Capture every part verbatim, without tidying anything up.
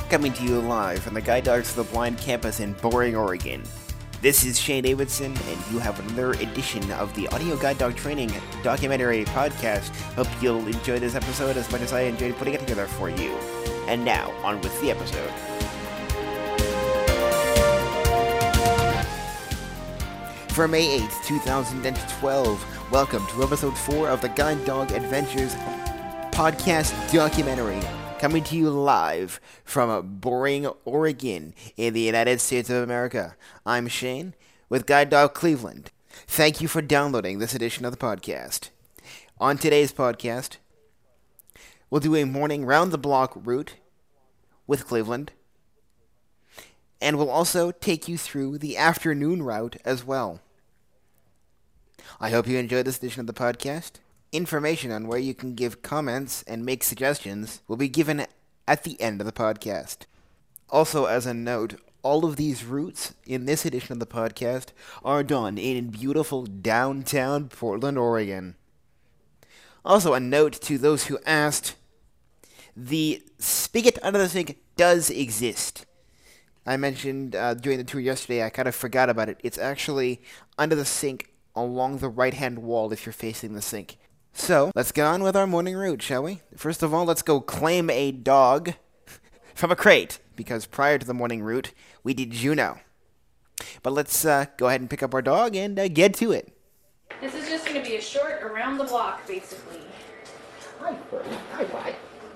coming to you live from the Guide Dogs for the Blind campus in Boring, Oregon. This is Shane Davidson, and you have another edition of the Audio Guide Dog Training Documentary Podcast. Hope you'll enjoy this episode as much as I enjoyed putting it together for you. And now, on with the episode. For May eighth, twenty twelve, welcome to episode four of the Guide Dog Adventures Podcast Documentary, coming to you live from Boring, Oregon, in the United States of America. I'm Shane, with Guide Dog Cleveland. Thank you for downloading this edition of the podcast. On today's podcast, we'll do a morning round-the-block route with Cleveland, and we'll also take you through the afternoon route as well. I hope you enjoyed this edition of the podcast. Information on where you can give comments and make suggestions will be given at the end of the podcast. Also, as a note, all of these routes in this edition of the podcast are done in beautiful downtown Portland, Oregon. Also, a note to those who asked, the spigot under the sink does exist. I mentioned uh, during the tour yesterday, I kind of forgot about it. It's actually under the sink along the right-hand wall if you're facing the sink. So, let's get on with our morning route, shall we? First of all, let's go claim a dog from a crate, because prior to the morning route, we did Juno. But let's uh, go ahead and pick up our dog and uh, get to it. This is just going to be a short around the block, basically. Hi, buddy. Hi, bud.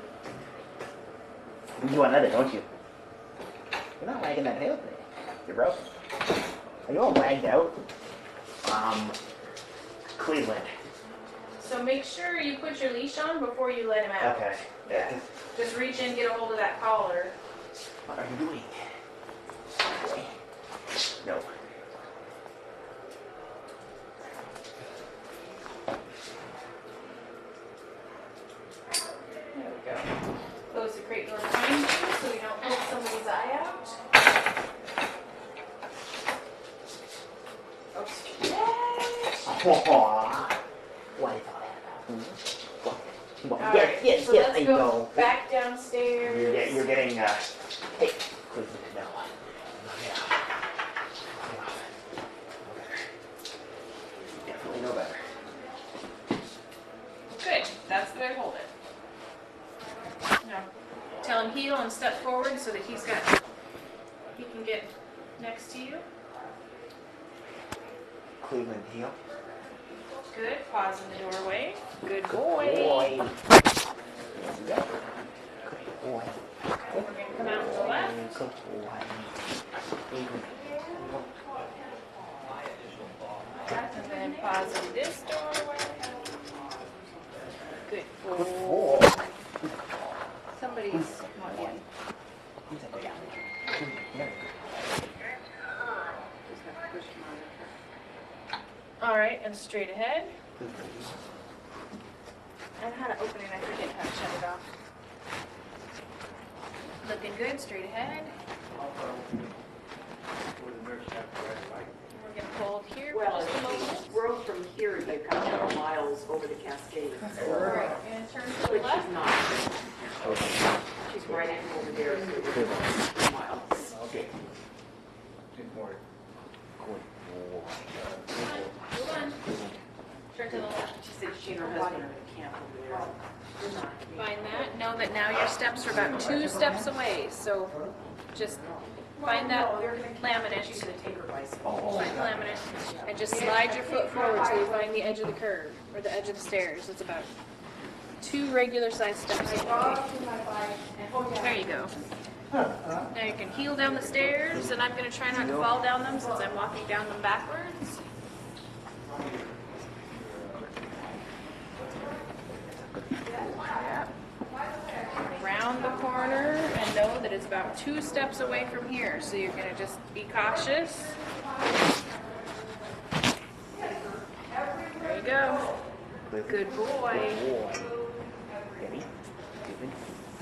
You want another, don't you? You're not wagging that tail today. You're broken. Are you all wagged out? Um, Cleveland. So make sure you put your leash on before you let him out. Okay. Yeah. Just reach in, get a hold of that collar. What are you doing? Boy. No. There we go. Close the crate door behind you so we don't poke somebody's eye out. Aww. What is all that about? Well, All yes, right, yes, so yes, let's I go know. back downstairs. You're, get, you're getting, uh, hey, Cleveland, no. Yeah. Definitely know better. Good. That's the way to hold it. Now, tell him heel and step forward so that he's got, he can get next to you. Cleveland heel. Good. Pause in the doorway. Good boy. Boy. Good boy. We're going to come out to the left. Good boy. And then pause in this doorway. Good boy. Good boy. Somebody's come on in. All right, and straight ahead. And how to open it, I forget how to shut it off. Looking good, straight ahead. We're going to hold here for Well, just a if moment. you road from here, you come several miles over the Cascades. All right, and turn to the But left. she's not. She's right in over there, so it's two miles. Okay. Hold on. Turn to the left. She said she and her husband are at camp over there. Find that. Know that now your steps are about two steps away. So just find that laminate. She's gonna take her bicycle. Find the laminate. And just slide your foot forward till you find the edge of the curb or the edge of the stairs. It's about two regular sized steps away. There you go. Now you can heel down the stairs, and I'm going to try not to fall down them since I'm walking down them backwards. Around the corner, and know that it's about two steps away from here, so you're going to just be cautious. There you go. Good boy. Ready? Cleveland.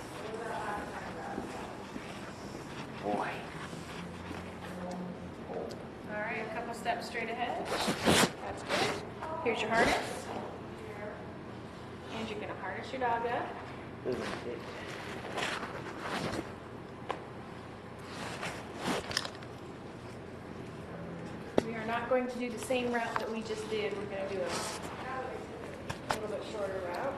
Boy. All right, a couple steps straight ahead. That's good. Here's your harness. And you're going to harness your dog up. are not going to do the same route that we just did. We're going to do a little bit shorter route.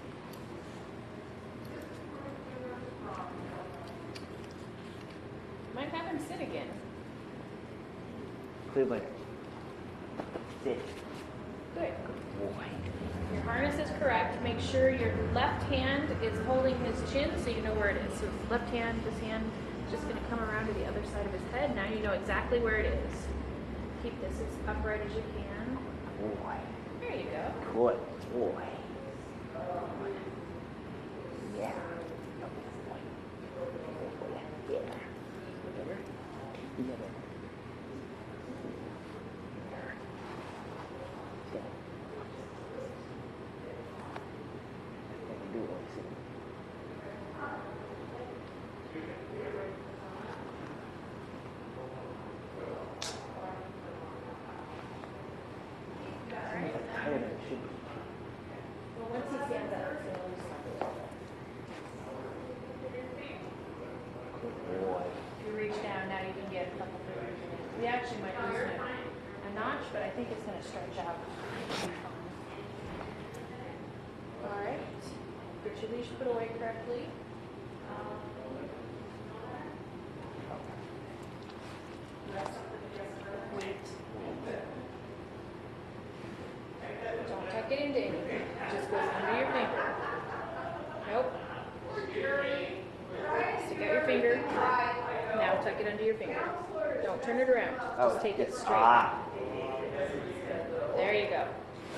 Might have him sit again. Cleveland. Sit. Good. Boy. Your harness is correct. Make sure your left hand is holding his chin so you know where it is. So his left hand, this hand, is just going to come around to the other side of his head. Now you know exactly where it is. Keep this as upright as you can. Boy. There you go. Good boy. Yeah. Yeah. Together. Well, once he stands up, it's going to lose Good boy. If you reach down, now you can get a couple fingers in it. We actually might lose a, a notch, but I think it's going to stretch out. All right. Get your leash put away correctly. Wait. Don't tuck it into anything. It just goes under your finger. Nope. Stick out your finger. Now tuck it under your finger. Don't turn it around. Just take it straight. Ah. There you go.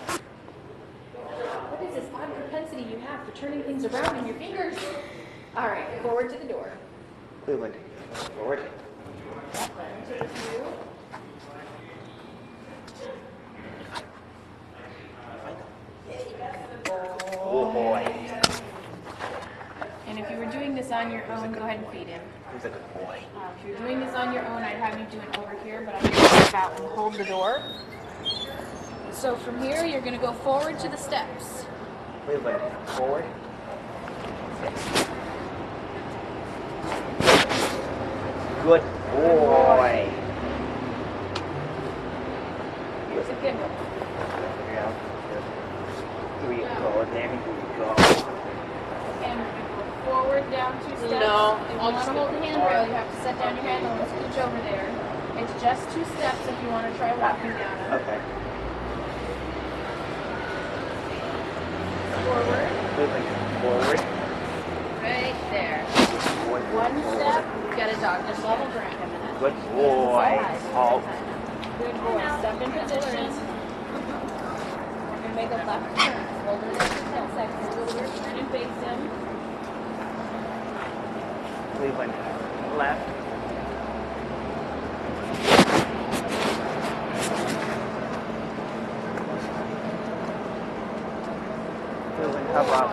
What is this odd propensity you have for turning things around in your fingers? All right, forward to the door. Cleveland. Forward. Let him to the view. Oh boy. And if you were doing this on your own, go ahead and feed him. Who's a good boy? Uh, if you're doing this on your own, I'd have you do it over here, but I'm going to step out and hold the door. So from here, you're going to go forward to the steps. Cleveland. Forward. Good boy. Here's a good one. Yeah. Here we go. There we go. And we're going to go forward down two steps. No, If you I'll want just to hold the handrail, you have to set down your handle and scooch over there. It's just two steps if you want to try walking down it. Okay. Forward. Cleveland. Forward. Right there. One, One step, you've got a dog. Just level ground. Good boy. Oh. Good boy. Step in position. We're going to make a left turn. Hold it there for ten seconds. Turn and face him. Cleveland. Left. Cleveland, come up.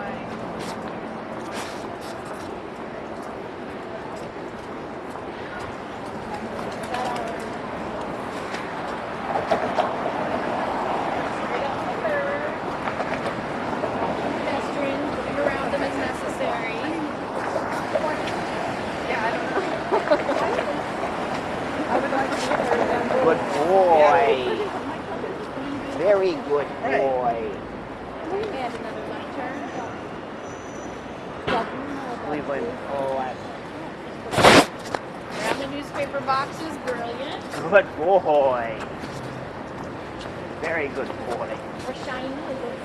Good boy. Very good boy. And another left turn. Cleveland, left. Grab the newspaper boxes. Brilliant. Good boy. Very good boy. Or shiny. Is it?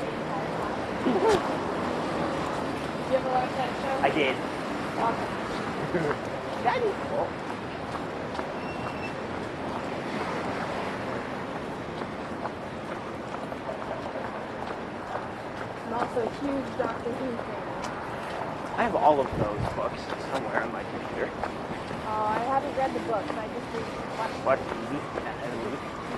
You ever watch that show? I did. Okay. Daddy. Oh. I'm also a huge Doctor Who fan. I have all of those books somewhere on my computer. Oh, I haven't read the books. I just read watched What? T V? Uh,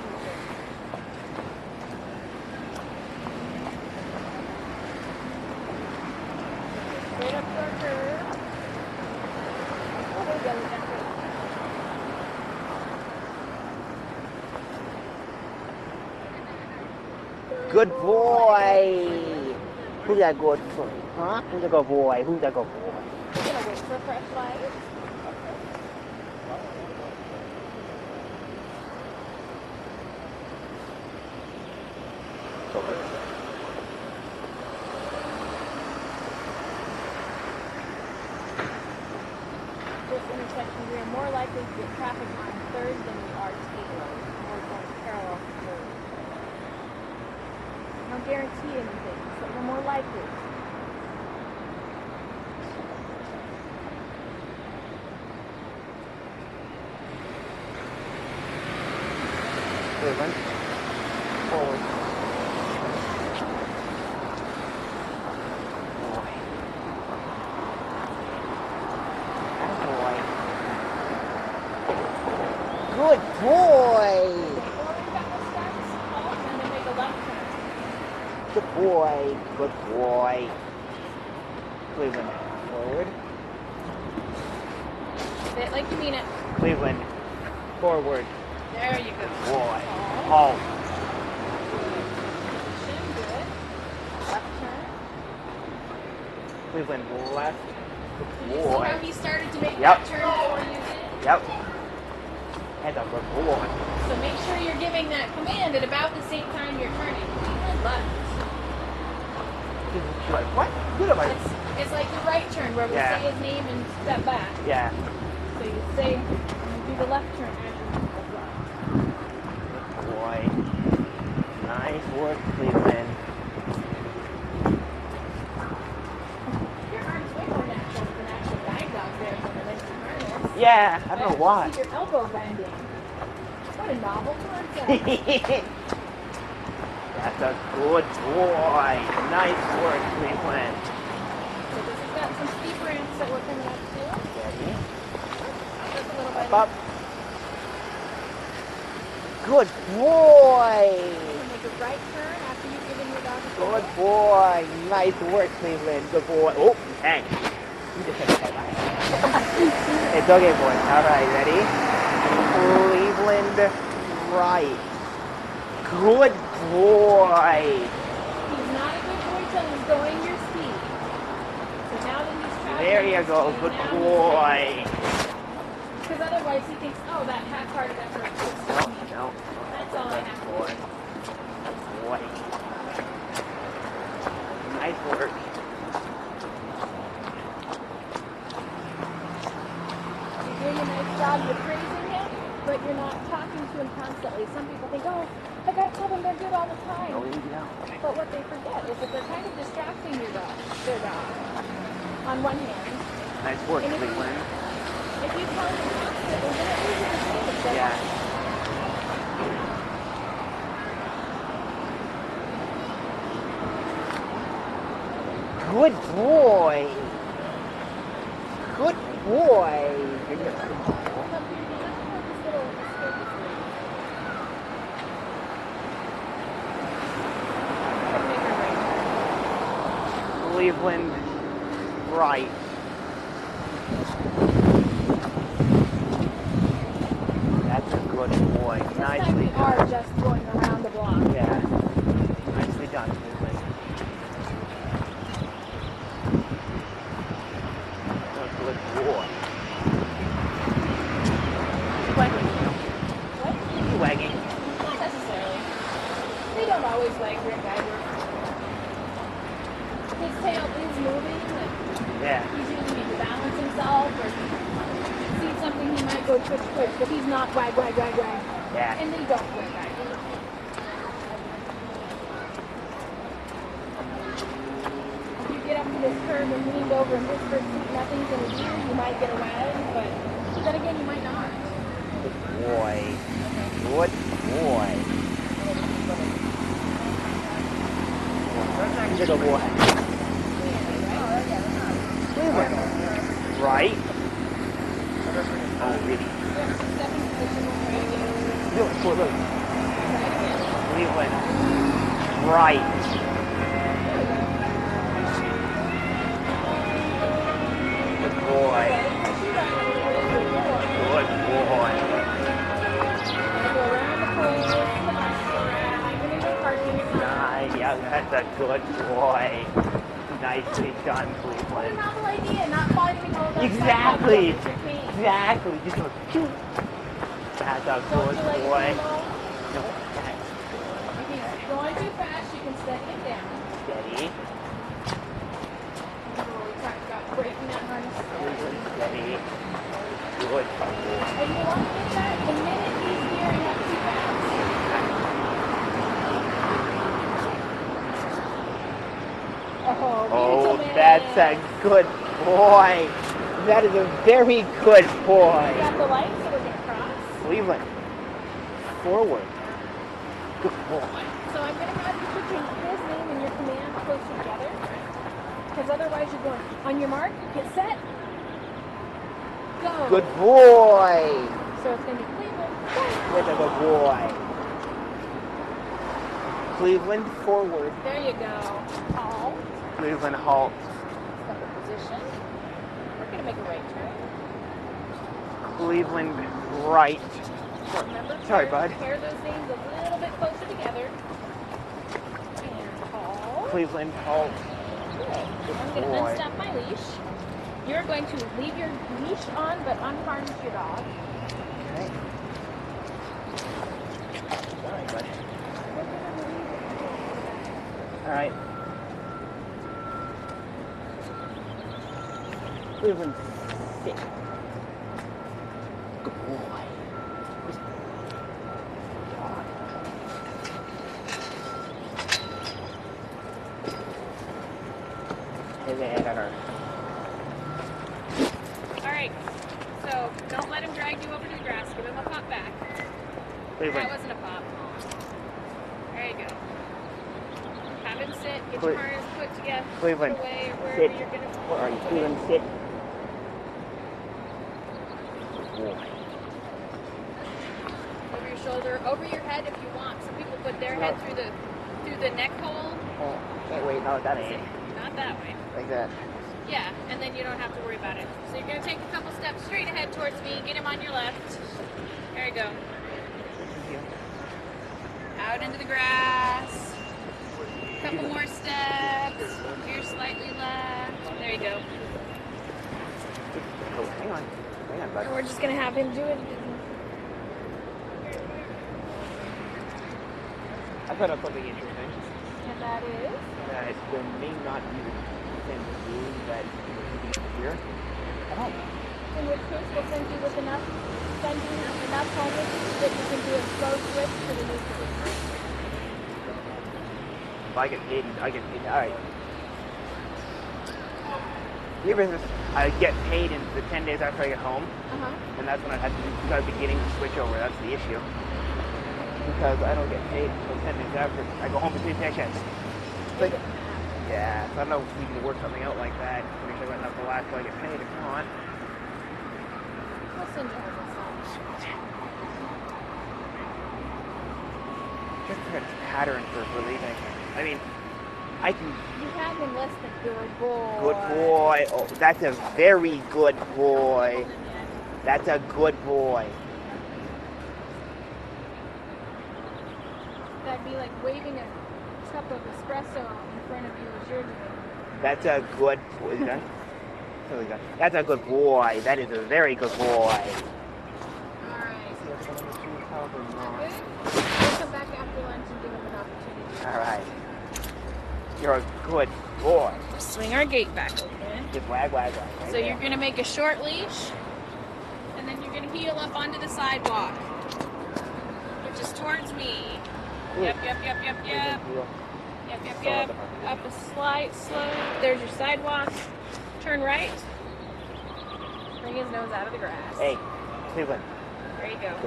straight up to our curve. Oh, there we go. We got it. Good boy. Who's that good boy? Huh? Who's a good boy? Who's a good boy? We're gonna wait for a fresh light. This intersection, we are more likely to get traffic on third than we are Taylor, or going parallel to third. No guarantee anything, but we're more likely. Cleveland. Forward. Boy. Boy. Good boy. And then make a left turn. Good boy. Good boy. Cleveland. Forward. Say it like you mean it. Cleveland. Forward. There you go. Boy. Oh. Oh. Good. Left turn. Cleveland left. Did you see Boy. how he started to make Yep. that turn before you did? Yep. And a good boy. So make sure you're giving that command at about the same time you're turning. Cleveland left. Like, what? Good am I? It's, it's like the right turn where we Yeah. say his name and step back. Yeah. So you say, you do the left turn as you move left. Boy. Nice work, Cleveland. Your arm's way more natural than actual guide dog there from the Lincoln harness. Yeah, I don't know why. See your elbow bending. What a novel concept. That's a good boy. Nice work, Cleveland. So this has got some steep ramps that we're coming up to. Ready? Just a little bit. Up, up. Good boy. Make a right turn after you've given your dog a Good signal. boy. Nice work, Cleveland. Good boy. Oh, hey. You just had to say that. It's okay, boy. All right, ready? Cleveland right. Good boy. He's not a good boy till he's going your speed. So now that he's traveling There you your go. speed, Good now he's boy. Because otherwise he thinks, oh, that half part of effort is No, me. no. That's all I Good have to boy. do. Good boy. Nice work. You're doing a nice job. You're praising him, but you're not talking to him constantly. Some people think, oh, I gotta tell them they're good all the time. Oh, yeah. But what they forget is that they're kind of distracting your dog, their dog, on one hand. Nice work, And if you- Cleveland. If you tell them constantly, then it loses the focus. Yeah. Good boy. Good boy. Good boy. Cleveland right. That's a good boy. This time Nicely we are done. just going around the block. Yeah. Nicely done, Cleveland. A good boy. Wagging. What? You wagging. Not necessarily. They don't always wag their guider. His tail is moving. Like Yeah. he's using it to balance himself, or if he sees something he might go twitch twitch, but he's not wag wag wag wag. Yeah. And they don't wear guiders. If you get up to this curve and leaned over and whispered nothing's in his ear, you might get a wag, but then again you might not. Good boy. Good boy. Good boy. Cleveland. Right. Oh, really? Look, look, look. Cleveland. Right. Good boy. Good boy. Nice. Yeah, that's a good boy. Nicely done, What a Cleveland. novel idea, not finding all those Exactly. with your feet. Exactly. Just go, shoot. That's a Don't good you like boy. Nemo? No, that's If he's going too fast, you can Cleveland. That's a good boy. That is a very good boy. You got the light, so we're going to cross. Cleveland. Forward. Good boy. So I'm going to have you put your, his name and your command close together. Because otherwise you're going, on your mark, get set, go. Good boy. So it's going to be Cleveland. That's a good boy. Cleveland forward. There you go. Halt. Cleveland halt. Step in position. We're going to make a right turn. Cleveland right. Remember, Sorry, pair, bud. pair those names a little bit closer together. And halt. Cleveland halt. Good. I'm going to boy. unstop my leash. You're going to leave your leash on, but unharness your dog. Okay. Sorry, bud. All right. Cleveland sit. Good boy. Hey there. All right. So don't let him drag you over to the grass. Give him a pop back. Cleveland. That wasn't a pop. There you go. Have him sit. Get Cle- your harness put together. Cleveland, Put away or wherever sit. you're going to. Where are you? Cleveland sit. Boy. Over your shoulder, over your head if you want. Some people put their head through the through the neck hole. Oh, can't wait. No, that ain't. Not that way. Like that. Yeah, and then you don't have to worry about it. So you're gonna take a couple steps straight ahead towards me. Get him on your left. There you go. Out into the grass. Couple more steps. Here slightly left. There you go. Oh, hang on. Hang on, bud. And we're just gonna have him do it. I thought of something interesting. And that is. That there may not be the same room that here at home. In which case, we'll send you with enough, send you enough home with you that you can do a slow switch to the new position. If I get paid, I get paid. All right. Your business, I get paid in the ten days after I get home, Uh-huh. and that's when I had to start beginning to switch over. That's the issue. Because I don't get paid until ten days after I go home between paychecks. It's like, yeah, so I don't know if we can work something out like that. Make sure I got enough to last till I get paid. If not, We'll send you home with some. just a pattern for relieving. I mean, I can. You have him less than good boy. Good boy. Oh, that's a very good boy. That's a good boy. That'd be like waving a cup of espresso in front of you as you're doing. That's a good boy. Is that? Really good. That's a good boy. That is a very good boy. Alright. Good. We'll come back after lunch and give him an opportunity. All right. You're a good boy. Swing our gate back open. Just wag, wag, wag. Right So you're there. going to make a short leash, and then you're going to heel up onto the sidewalk, which is towards me. Yep, yep, yep, yep, yep. Yep, yep, yep. Up a slight slope. There's your sidewalk. Turn right. Bring his nose out of the grass. Hey, Cleveland. There you go.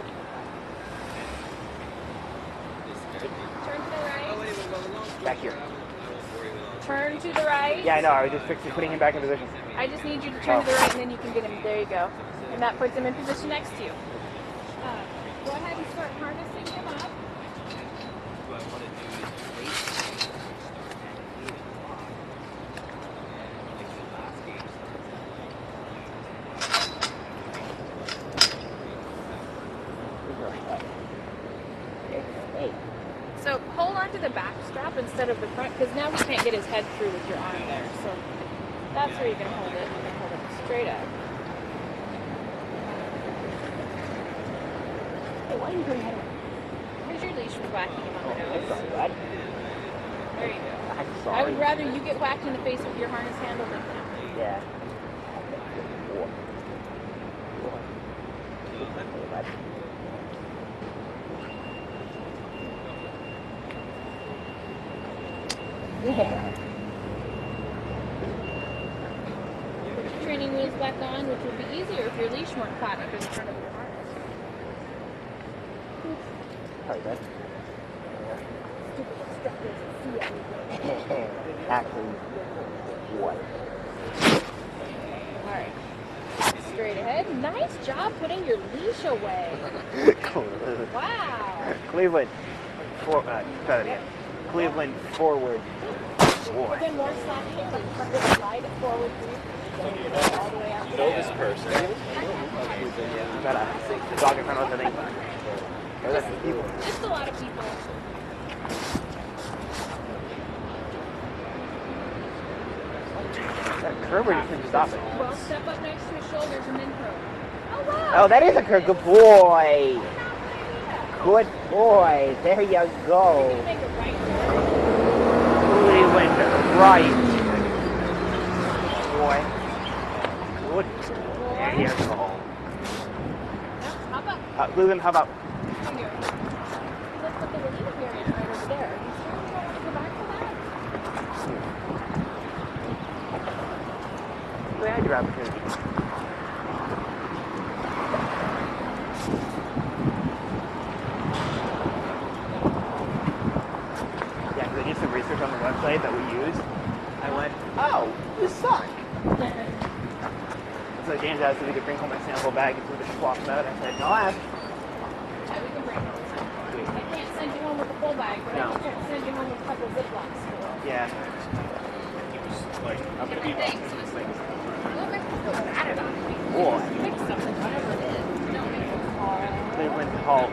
Turn to the right. Back here. Turn to the right. Yeah, I know. I was just fixing, putting him back in position. I just need you to turn to the right, and then you can get him. There you go. And that puts him in position next to you. Uh, go ahead and start harnessing him up. Hey. So hold on to the back strap instead of the front, because now he can't get his head through with your arm there. So that's where you're going to hold it. You're going to hold it straight up. Hey, why are you doing that? Here's your leash for whacking him on the I'm nose. sorry, bud. There you go. I'm I sorry. would rather you get whacked in the face with your harness handle than him. Yeah. Boy. Boy. Hey, bud. Yeah. those back on, which would be easier if your leash weren't caught up in front of your harness. Sorry, Dad. Stupid instructors see everything. Actually, what? Alright. Straight ahead. Nice job putting your leash away. Wow. Cleveland. For, uh, try that again. Cleveland forward. Boy. Then more slacking and then slide it forward through. All the way out. You know this person. Got a dog in front of us, I think. There's a people. Just a lot of people. That curve or you can stop it? Well, step up next to his shoulders and then curve. Oh, wow. Oh, that is a curve. Good boy. Good boy. There you go. You can make a right turn. Cleveland right. Boy. Good. There you go. Now, hop up. Uh, Cleveland, how about? Here you go. Let's put the Relina variant right over there. Are you sure you don't want to go back to that? You had your opportunity. Yeah, because I did some research on the website that we use. I went, oh, you suck. So James asked if we could bring home a sample bag and we could swap them out. I said, no, I asked. Yeah, we can bring home some. I can't send you home with a full bag, but No. I can send you home with a couple Ziplocs full. Yeah. Different things. So it's like, don't make me feel bad about it. Boy. Pick something, whatever it is. Don't make it hard. Cleveland halt.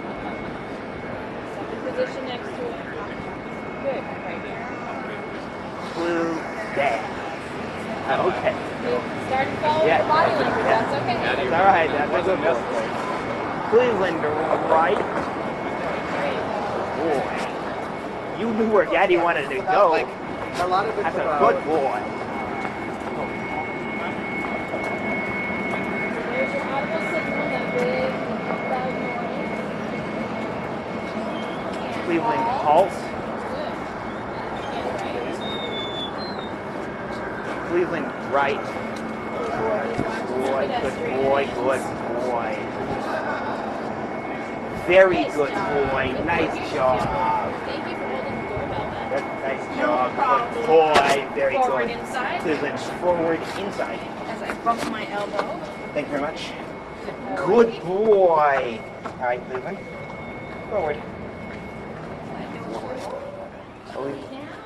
Second position next to it. Good, right here. Blue dash. Oh, okay. You start to follow Yeah. your body language. That's okay. That's all right. That's a good boy. Cleveland right. Boy. You knew where Daddy wanted to go. Like, a lot of it's That's a about good boy. There's your audible signal, that big loud noise. Cleveland halt. Good. And right. Cleveland right. Boy, good boy, good boy. Very good boy. Nice job. Thank you for holding the doorbell then. That's nice job. Good boy. Very Forward good. inside. Cleveland forward inside. As I bump my elbow. Thank you very much. Good boy. All right, Cleveland. Forward. Forward.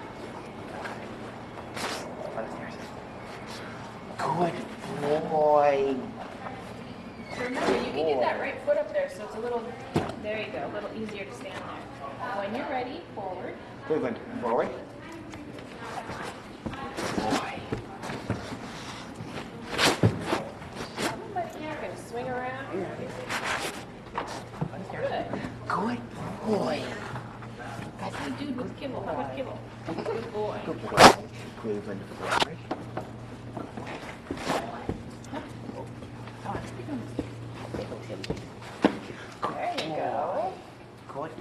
On the stairs. Good boy. Remember, you can get that right foot up there, so it's a little, there you go, a little easier to stand there. When you're ready, forward. Cleveland, forward. Boy. You're going to swing around. Good. Good boy. That's the dude with kibble. How about kibble? Good boy. Good boy. Cleveland, forward. There you go. Good boy.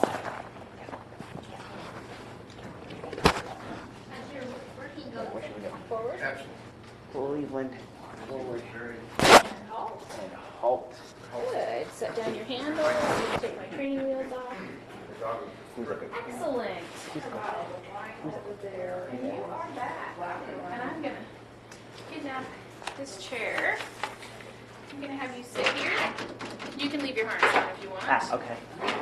Where should we go? Forward. Cleveland, forward. Halt. And halt. Good. Set down your handle. Take my training wheels off. Who's that? Excellent. Over there. And you are back. And I'm going to kidnap this chair. I'm going to have you sit here. You can leave your harness on if you want. Ah, okay.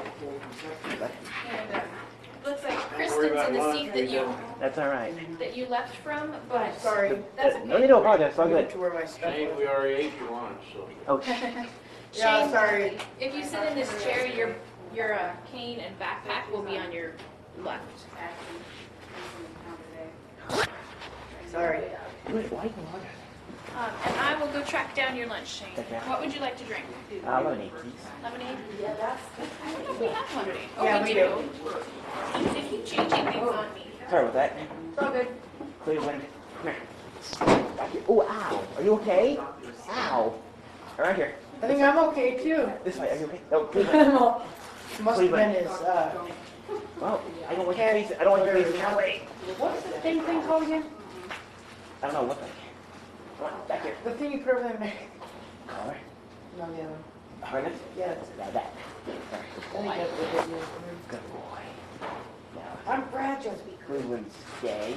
And uh, looks like Kristen's in the seat that you That's all right. that you left from, but Sorry. that's No okay. need to apologize. It's all good. To where my stuff Shane, was. we already ate your lunch, so. Oh, Yeah, Shane, sorry. if you sit in this chair, your your uh, cane and backpack will be on your left. Sorry. wait, why you want Um, and I will go track down your lunch, Shane. Okay. What would you like to drink? Uh, lemonade, please. Lemonade? Yeah, that's. I don't know if we have lemonade. Oh, Yeah, we, we do. do. They keep changing things on me. Sorry about that. It's all good. Cleveland, come here. Oh, ow. Are you okay? Ow. Around here. I think I'm okay too. This way. Are you okay? No, Cleveland. Must have been his, uh, Well, I don't want you facing. I don't want you facing that way. what's the thing thing called again? I don't know what the. Come on, back here. The thing you put over there. Collar. No, the other one. Harness. Yeah, it's Now that. I think that's what it is. Good boy. Now, I'm fragile. Cleveland, stay.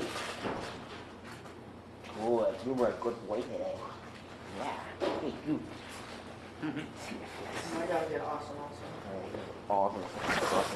Good. You were a good boy today. Yeah. Hey, you. My dog did awesome also. Awesome. Awesome.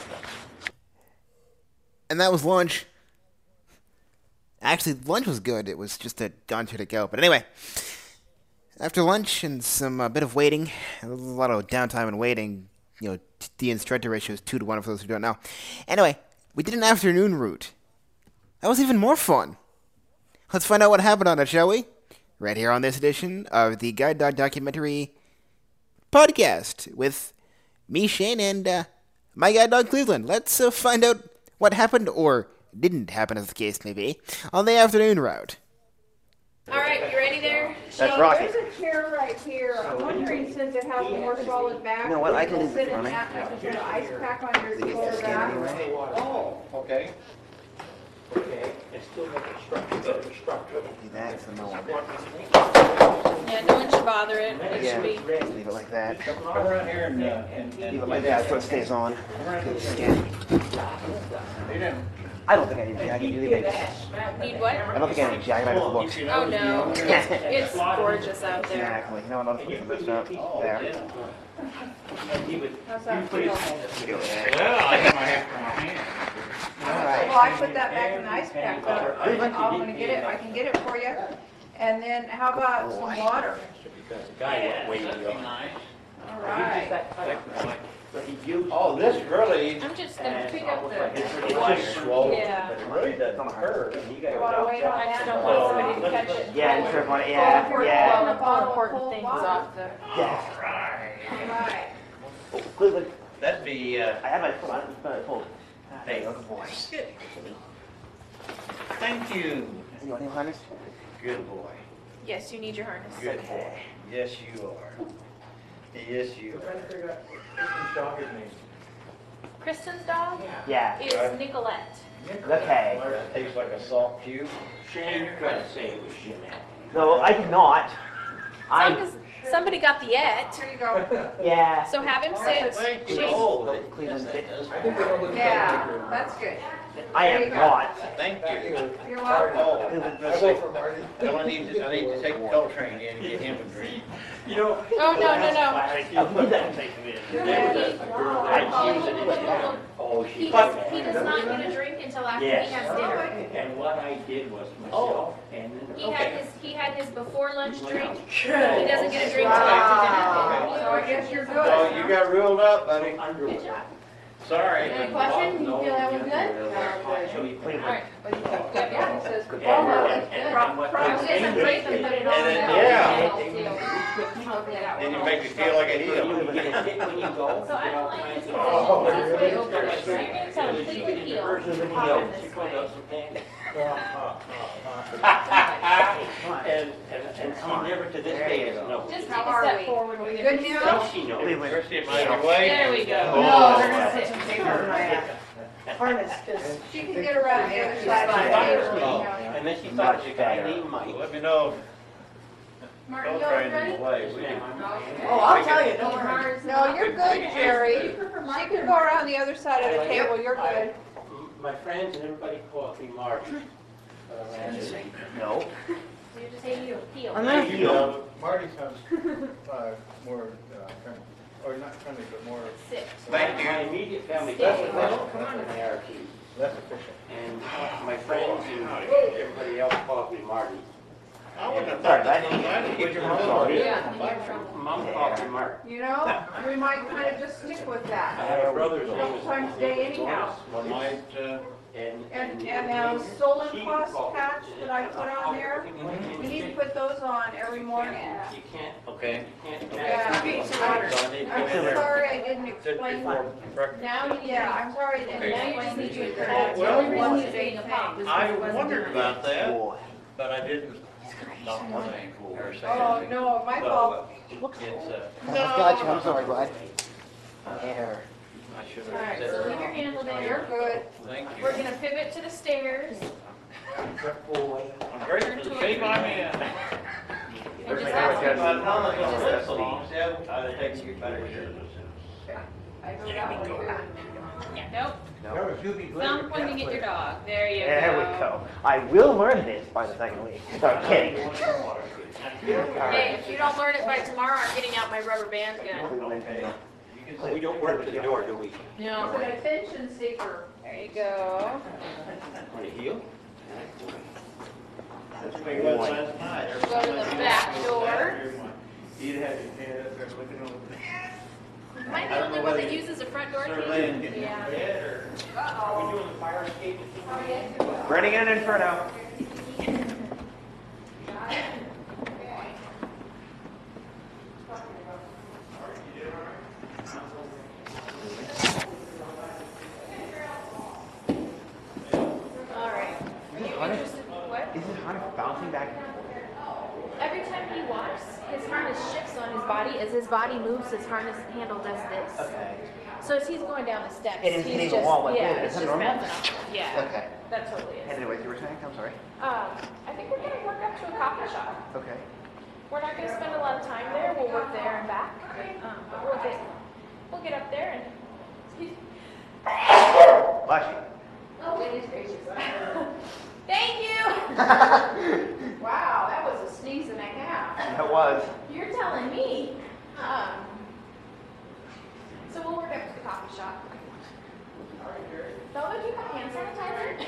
And that was lunch. Actually, lunch was good. It was just a gone to go. But anyway, after lunch and some uh, bit of waiting, a lot of downtime and waiting, you know, the instructor ratio is two to one for those who don't know. Anyway, we did an afternoon route. That was even more fun. Let's find out what happened on it, shall we? Right here on this edition of the Guide Dog Documentary Podcast with me, Shane, and uh, my guide dog, Cleveland. Let's uh, find out what happened, or didn't happen as the case may be, on the afternoon route. All right, you ready there? That's So Rocky. there's a chair right here. I'm wondering, since it has a more solid back, You know what, I can you'll leave sit it in on it. that, I can put an ice pack on your lower back. Oh, okay. Okay, and still make it structured, structured. That's the one. Yeah, no one should bother it. It Yeah. should be. Leave it like that. Come around here and, uh, and, and. Leave it like that so it stays on. Scan. You didn't. I don't think I need a jacket. You leave it. Need what? I don't think I need a jacket. I just look. Oh no, it's, it's gorgeous out there. Exactly. You know what? I'll just put this up. There. How's that feel? Well, I have my hand from my hand. All right. Well, I put that back in the ice pack, so I'm gonna get it, I can get it for you. And then how about some water? Guy waiting on. All right. Oh, this really, I'm just gonna pick up the. it's just swollen. Yeah. But it really doesn't hurt. You wanna wait on I just that? don't want somebody to catch it. Yeah, and trip on it. Yeah. Pour it Yeah. on a bottle of Important cold things water. off the. Yeah. All right. Oh, Cleveland. That'd be, uh, I have my foot on it. It's not full. hey, Good boy. thank you. You want any harness? Good boy. Yes, you need your harness. Good boy. Yes, you are. Yes, you are. Kristen's dog Yeah. is Nicolette. Okay. That tastes like a salt cube. Shane, you're trying to say it was Jeanette. No, I did not. I. Somebody's- Somebody got the et, Here you go. Yeah. so have him sit. Thank you. Shane. Oh, Cleveland. Yeah, that's good. I am not. thank you. You're welcome. Oh, let's see. Well, I need to, I need to take Coltrane in and get him a drink. You know. Oh, no, no, no. Oh, who did that? Oh, He she. does, he does not get a drink until after he Yes. has dinner. And what I did was myself, and then. He had his, he had his before lunch drink. He doesn't get a drink until Wow. after So I guess you're Oh, good. you got ruled up, buddy. dinner. Good job. Sorry. Any question? You feel that was good? Cleveland. Alright. Yeah, it says, And- well, and- it's and pro- what pro- they I'll get some drink and put it on. And then- the- yeah. Hopefully that Then you will- make me feel like a You heel. get a hit when you go. So I don't like this. Oh, This way over. really? So you're gonna tell him, please with heel. Version of the Pop heel. him this way. And, and, and she never to this day has known. Just take How a are step we? forward. We with good it. now? So she knows. Cleveland. Christy, am I in your way? There we go. No, Oh. they're gonna put some tape over my ass. Harness, because She can get around the other side of the table. And then she thought she could leave my. Let me know Martin, if you all Coltrane's in ready? the way. We can- oh, I'll tell you. Don't worry. Mars- No, you're good, Jerry. You prefer She Martin? can go around the other side of the table, you're good. My friends and everybody call me Marty. No. So you just say heel. Heel. I'm not a heel. Marty sounds uh, more uh, friendly, or not friendly, but more Six. Thank you. My immediate family Stay. does it well, and they are too. less official. And my friends and everybody else calls me Marty. I wouldn't have Sorry, thought I that. didn't I didn't get your mom. Sorry. Yeah, and you're from. Mom calls me Mark. You know, we might kind of just stick with I that. have a brother whose name Couple is times a day anyhow. One might, uh, And, And, and now Solar patch that I put on there, we need to put those on every morning. You can't, okay. you can't. Yeah. So I need to I'm go there. sorry I didn't Said explain. before breakfast. Now you need to. Yeah, I'm sorry I didn't Okay. Now you explain just need to to you occur. that. That's the only well, reason he's getting a pop. is I because it wasn't wondered done. about that, Boy. but I didn't, not one thing, or say Oh, anything. no, my Well, fault. it's, uh, I got you. I'm sorry, bud. There. I should All right, have so said leave your it. handle You're there. good. Thank you. We're gonna pivot to the stairs. I'm grateful for the shape I'm in. And just ask him. Well, how much Just- of this leaves, yeah, I would take you better care of this. I go that way too. Yeah, nope. That was Judy Glenn. Thumb pointing at your dog. There you There go. we go. I will learn this by the second week. No, I'm kidding. Hey, if you don't learn it by tomorrow, I'm getting out my rubber band gun. We don't work at the door, do we? No. It's an attention seeker. There you go. Want to heal? That's Boy. Go to the back door. You'd have your hand up there looking over. Am I the only one that uses a front door key? Yeah. Uh-oh. We doing the fire escape? Burning in an inferno. All right. Are you interested? What? Is his harness bouncing back and forth? Every time he walks, his harness shifts on his body. As his body moves, his harness handle does this. Okay. So as he's going down the steps, It is he's hitting just a wall like yeah, this. it's Is that just normal? bouncing off. Yeah. Okay. That totally is. Anyways, you were saying? I'm sorry. Um, I think we're gonna work up to a coffee shop. Okay. We're not gonna spend a lot of time there. We'll work there and back. Um, but we'll get we'll get up there and. Bless you. Oh, goodness gracious. Thank you. Wow, that was a sneeze and a half. That was. You're telling me. Um, so we'll work up to the coffee shop. Bella, do you have hand sanitizer?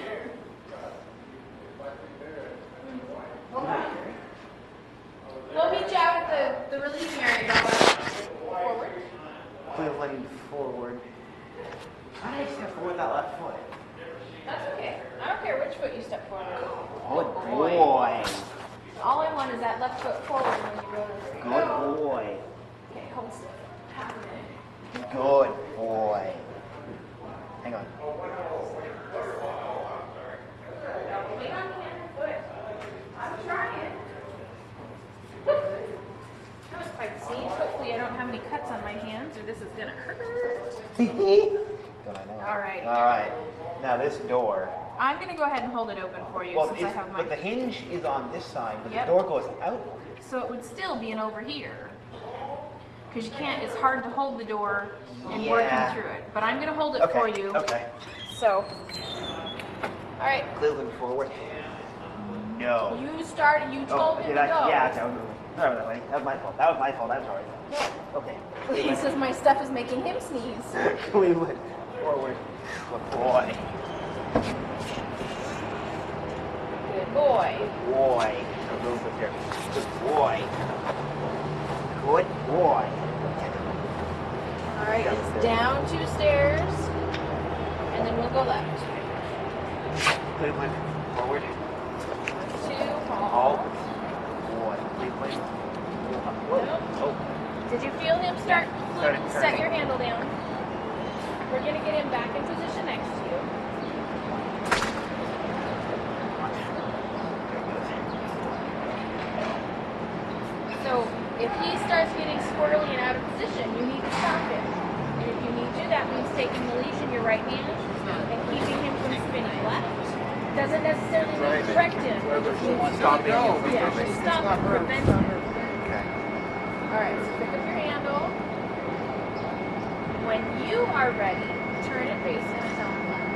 We'll meet you out at the, the relieving area, Bella. Forward. Cleveland forward. How did I step forward that left foot? That's okay. I don't care which foot you step forward. Good boy. All I want is that left foot forward when you go to the Good boy. Okay, hold still. Half a minute. Good boy. Hang on. Lean on the hand and foot. I'm trying. That was quite a sneeze. Hopefully I don't have any cuts on my hands or this is gonna hurt. Don't I know? All right. All right. Now this door. I'm gonna go ahead and hold it open for you Well, since it's, I have my. but the hinge is on this side, but Yep. the door goes out. So it would still be an over here. Because you can't, it's hard to hold the door and Yeah. working through it. But I'm gonna hold it Okay. for you. Okay. So, all right, Cleveland forward. No. you started, you Oh, told me to did I? go. Yeah, okay. Sorry about that, lady. That was my fault. That was my fault. I'm sorry. Okay. He Cleveland. says my stuff is making him sneeze. Cleveland forward. Good boy. Good boy. Good boy. A little bit there. Good boy. Good boy. All right, it's down two stairs, and then we'll go left. Cleveland forward. Two, Halt. hold. Boy. Cleveland. Nope. Oh. Did you feel him start? Started Set turning. your handle down. We're gonna get him back in position next to you. So if he starts getting squirrely and out of position, you need to stop him. And if you need to, that means taking the leash in your right hand and keeping him from spinning left. Doesn't necessarily mean correct him. It just means stop him. Yeah, just stop him, prevent him. Okay. All right, so pick up your handle. When you are ready, turn it facing its own left.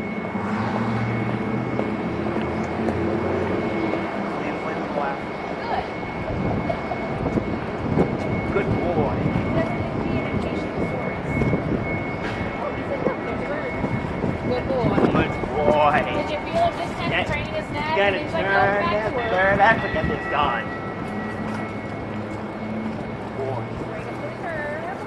Cleveland left. Good. Good boy. Doesn't need to be an Acacia-saurus. Oh, he's like, look, there's a bird. Good boy. Good boy. Did you feel him just kind of That- training his neck? Gotta And he's like, turn oh, that, backward. turn that, but get this done. Boy. Bring him to the curve.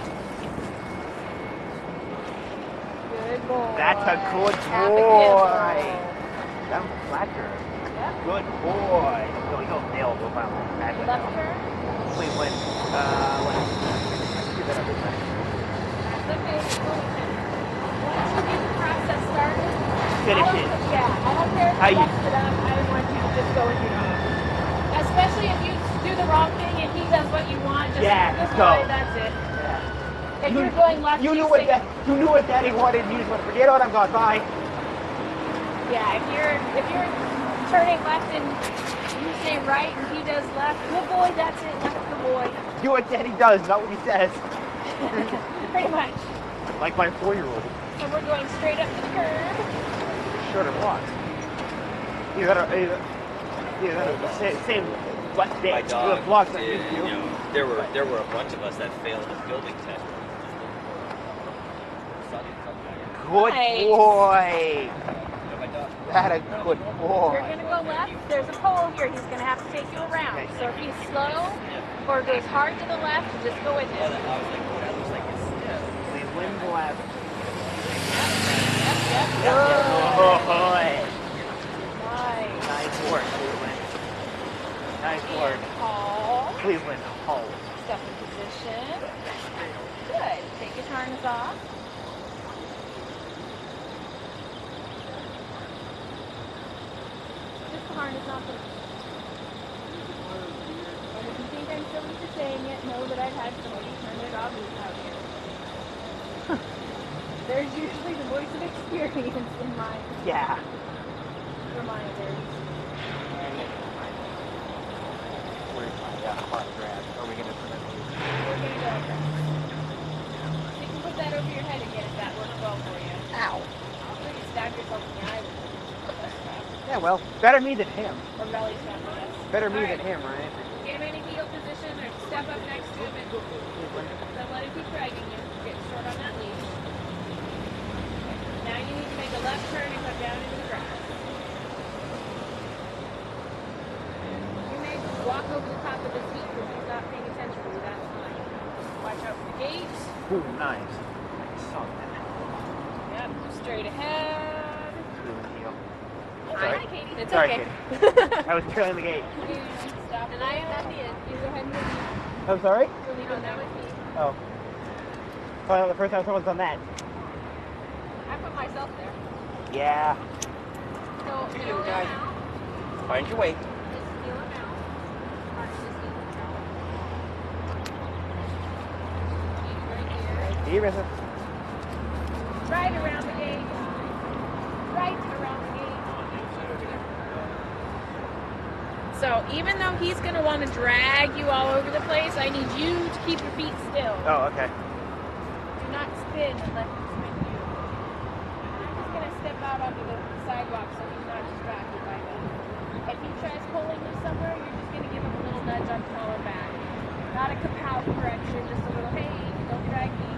Good boy. That's a good Tap boy. again. That was a flat turn. Yep. Good boy. Go, go, nail, go, wow. Back with Left nail. turn. Cleveland, uh, left. Do that other side. That's okay. Once you get the process started, Finish I it. don't- Yeah, I don't care if How you you- messed it up. I want you to just go with your own. Especially if you do the wrong thing and he does what you want. Just Yeah, this go. way, that's it. Yeah. If You- you're going left, You you knew what say- that, you knew what Daddy wanted, and you just went, forget it, I'm gone, bye. Yeah, if you're if you're turning left and you say right and he does left. Good boy, that's it. Left, good boy. Do what Daddy does, not what he says. Pretty much. Like my four-year-old. So we're going straight up to the curb. Shorter blocks. You gotta, you you gotta same, same what My day, dog, blocks that did, you you know, there were there were a bunch of us that failed the building test. Good Nice. boy. My dog. That a good You're boy. gonna go left. There's a pole here. He's gonna have to take you around. So if he's slow or goes hard to the left, just go with Yeah, it. that- I was like, oh, that looks like a step. Cleveland left. Yep, Good yep. boy. Nice. Nice work, Cleveland. Nice work. And call. Cleveland home. Step in position. Good. Take his harness off. Just the harness off. And if you think I'm silly for saying it, know that I've had somebody turn their dog loose out here. There's usually the voice of experience in my Yeah. reminders. Where's my uh, hot grab? Are we gonna put it We're gonna go across. You can put that over your head again if that works well for you. Ow. Or you stab yourself in the eye with it. Yeah, well, better me than him. Or belly stab, I guess. Better me All than right. him, right? Get him in a heel position or step up next to him and don't let him keep dragging you. Get short on that leash. Now you need to make a left turn and come down into the grass. You may walk over the top of his feet because he's not paying attention to you. That's fine. Watch out for the gate. Ooh, nice. I saw that. Yep, straight ahead. Cleveland heel. Hi, Katie. It's Sorry, okay. Katie. I was trailing the gate. Stop. And I am at the end. You go ahead and leave. I'm sorry? You'll leave on that with me. Oh. Probably not the first time someone's done that. I put myself there. Yeah. So, You heel do, guys. him out. Find your way. Just heel him out. Alright, just heel him out. He's right here. See you, Rissa. Right around the gate. Right around the gate. So even though he's going to want to drag you all over the place, I need you to keep your feet still. Oh, okay. Do not spin and let him spin you. I'm just going to step out onto the sidewalk so he's not distracted by that. If he tries pulling you somewhere, you're just going to give him a little nudge on the lower back. Not a kapow correction, just a little, hey, don't drag me.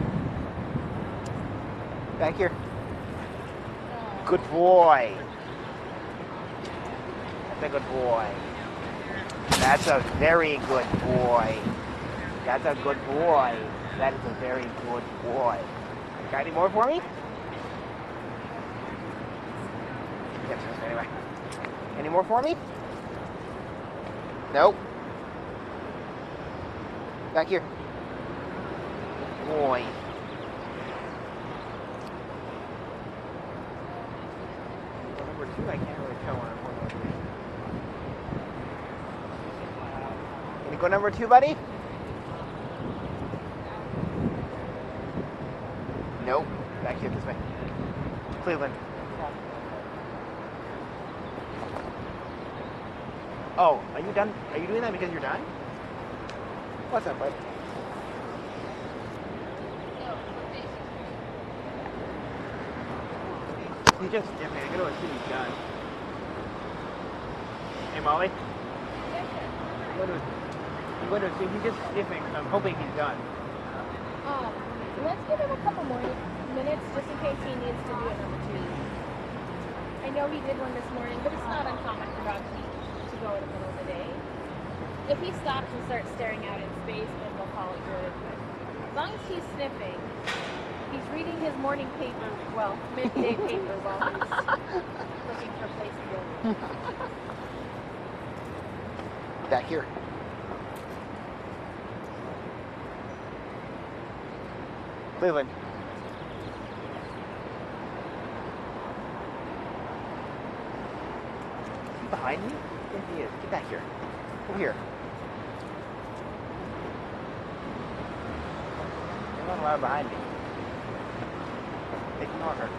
Back here. Oh. Good boy. That's a good boy. That's a very good boy. That's a good boy. That is a very good boy. Got any more for me? Yep, anyway. Any more for me? Nope. Back here. Boy. Number two, I can't really tell when I'm one or three. Can you go number two, buddy? Nope. Back here this way. Cleveland. Oh, are you done? Are you doing that because you're done? What's up, bud? He's just dipping. I'm gonna assume he's done. Hey, Molly? I'm going to, I'm going to assume he's just sniffing, so I'm hoping he's done. Um, let's give him a couple more minutes just in case he needs to do a number two. I know he did one this morning, but it's not uncommon for dogs to go in the middle of the day. If he stops and starts staring out in space, then we'll call it good. But as long as he's sniffing, he's reading his morning paper, well, midday paper while he's looking for a place to go. Back here. Cleveland. Is he behind me? Yes, he is. Get back here. Over here. You're not allowed behind me. Ignore her.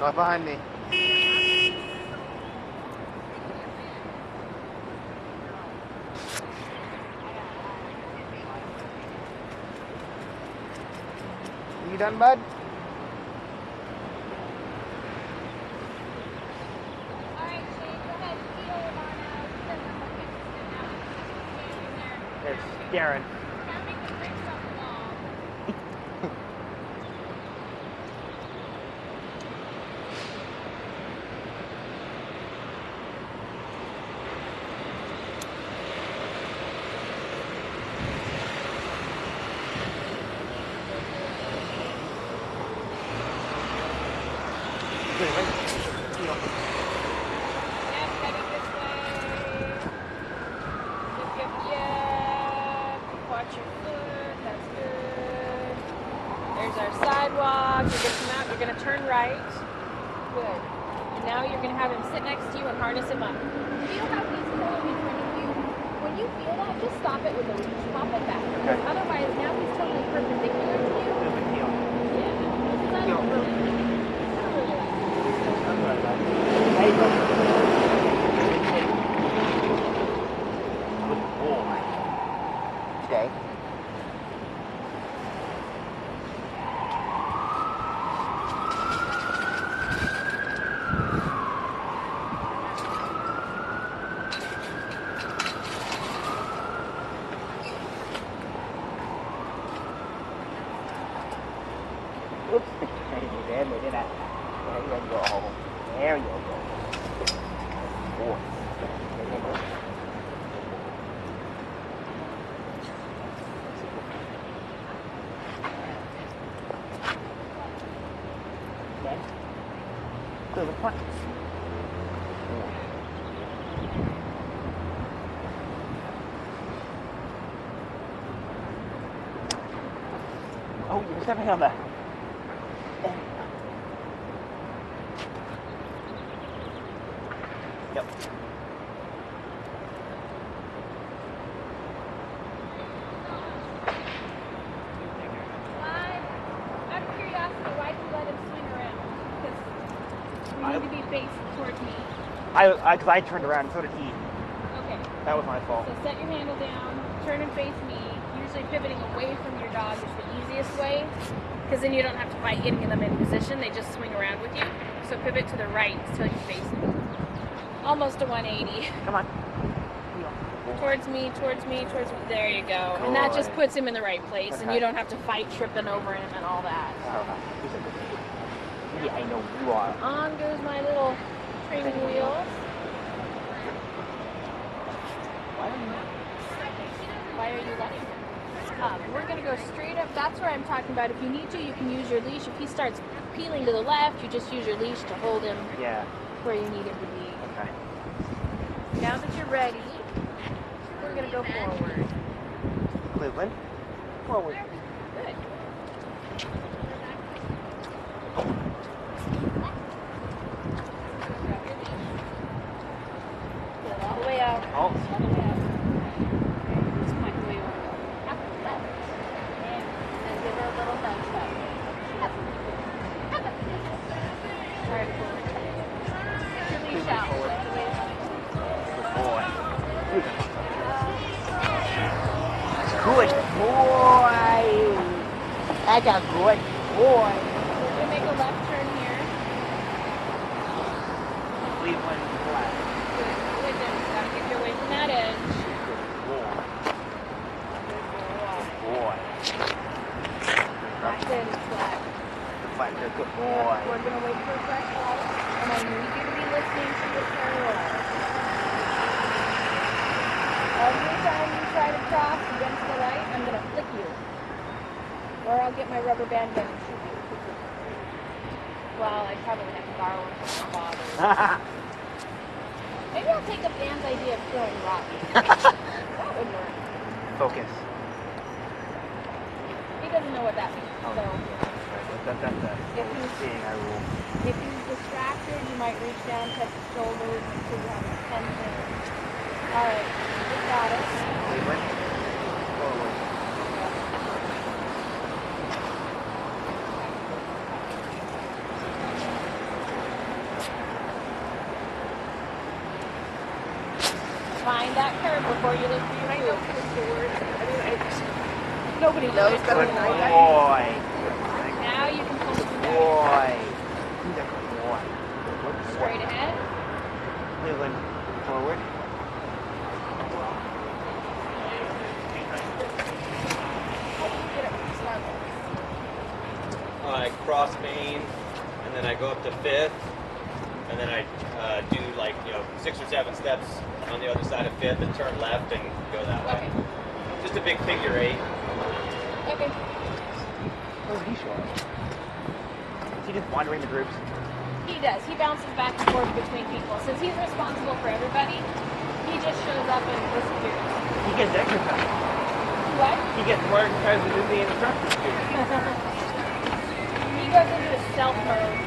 Car behind me. You done, bud? There's Darren. Oh, you're stepping on that. Yep. Why, out of curiosity, why did you let him swing around? Because you need to be facing towards me. I, I, cause I turned around and so did he. Okay. That was my fault. So set your handle down, turn and face me. Usually pivoting away from your dog is the easiest way, because then you don't have to fight getting them in position. They just swing around with you. So pivot to the right until you face me. Almost a one eighty. Come on. Towards me, towards me, towards me. There you go. And that just puts him in the right place, Okay. and you don't have to fight tripping over him and all that. Yeah, I know you are. On goes my little training wheels. Why are you letting him? Um, we're going to go straight up. That's where I'm talking about. If you need to, you can use your leash. If he starts peeling to the left, you just use your leash to hold him Yeah. where you need him to be. Okay. Now that you're ready, we're going to go forward. Cleveland. Forward. Good. Pull it all the way out. Oh. All the way out. Just point the way over. Up, up. And then give her a little nudge that way. Up. Up. All right, forward. Get your leash out. That's the way it's Good boy. Good boy. That's a good boy. We're going to make a left turn here. Cleveland flat. Good. Good. Then you got to get your way from that edge. Boy. That's it. It's flat. The flat, good boy. We're going to wait for a fresh light, and I need you to be listening to your parallel. Every time you try to cross against the light, I'm going to flick you. Or I'll get my rubber band gun and shoot you. Well, I probably have to borrow one from my father. Maybe I'll take up Dan's idea of throwing rocks. That would work. Focus. He doesn't know what that means, Oh. so That, that, that, if he's, seeing, I will. if he's distracted, you might reach down, touch his shoulders, make sure you have his attention. All right, we got it. Cleveland. Forward. find that curve before you look for your I know food. the word. I mean, I just, nobody knows better Good than I do. boy. Now you can push them down. Boy. He's a good boy. Good boy. Straight ahead. Cleveland forward. I cross Main, and then I go up to Fifth, and then I uh, do like you know six or seven steps on the other side of Fifth, and turn left and go that way. Okay. Just a big figure eight. Okay. What is he showing? Is he just wandering the groups? He does. He bounces back and forth between people. Since he's responsible for everybody, he just shows up and disappears. He gets exercise. What? He gets more exercise than the instructor student. He goes into a stealth mode.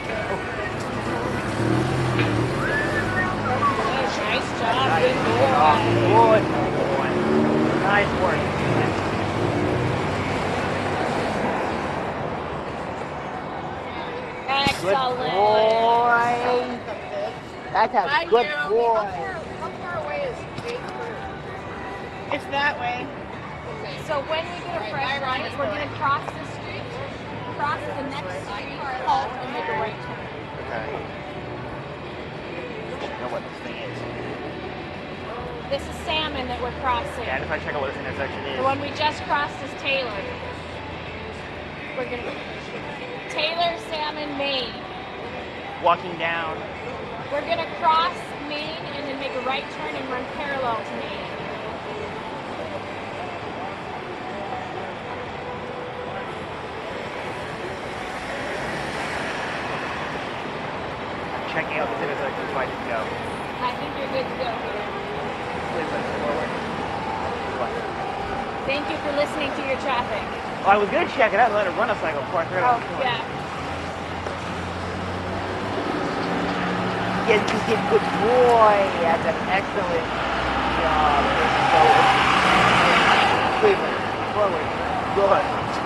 Nice job. Nice Good job. boy. Good boy. Nice work. Good Excellent. boy. That's a good boy. How far away is Jake Bird? It's that way. So when we get a fresh right, we're going to cross the street, cross the next street, halt, and make a right turn. Okay. I know what this thing is. This is Salmon that we're crossing. Yeah, and if I check out what this intersection is. The one we just crossed is Taylor. We're going to... Taylor, Salmon, Main. Walking down. We're going to cross Main and then make a right turn and run parallel to Main. Checking out this intersection so I can go. I think you're good to go here. Cleveland forward. What? Thank you for listening to your traffic. Well, I was going to check it out and let it run a cycle before I threw it Oh, on the floor. yeah. Yes, you did good boy. That's an excellent job. Cleveland, forward. Good.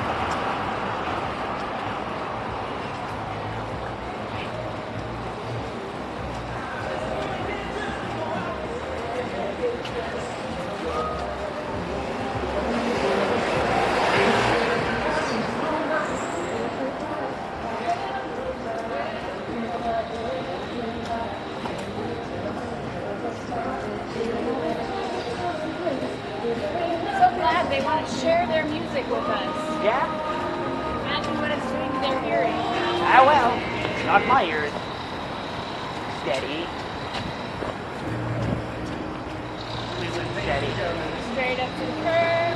So glad they want to share their music with us. Yeah? Imagine what it's doing to their hearing. Ah, well. Not my ears. Steady. Cleveland, steady. Straight up to the curb.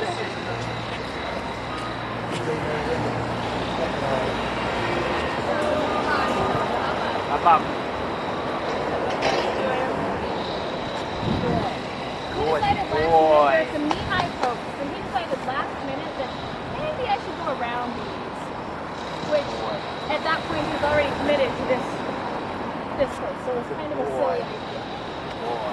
Up, up. He Good decided last boy. minute, there's some knee-high pokes, and he decided last minute that maybe I should go around these. Which, at that point, he was already committed to this this way, so it was kind of a silly idea. Boy.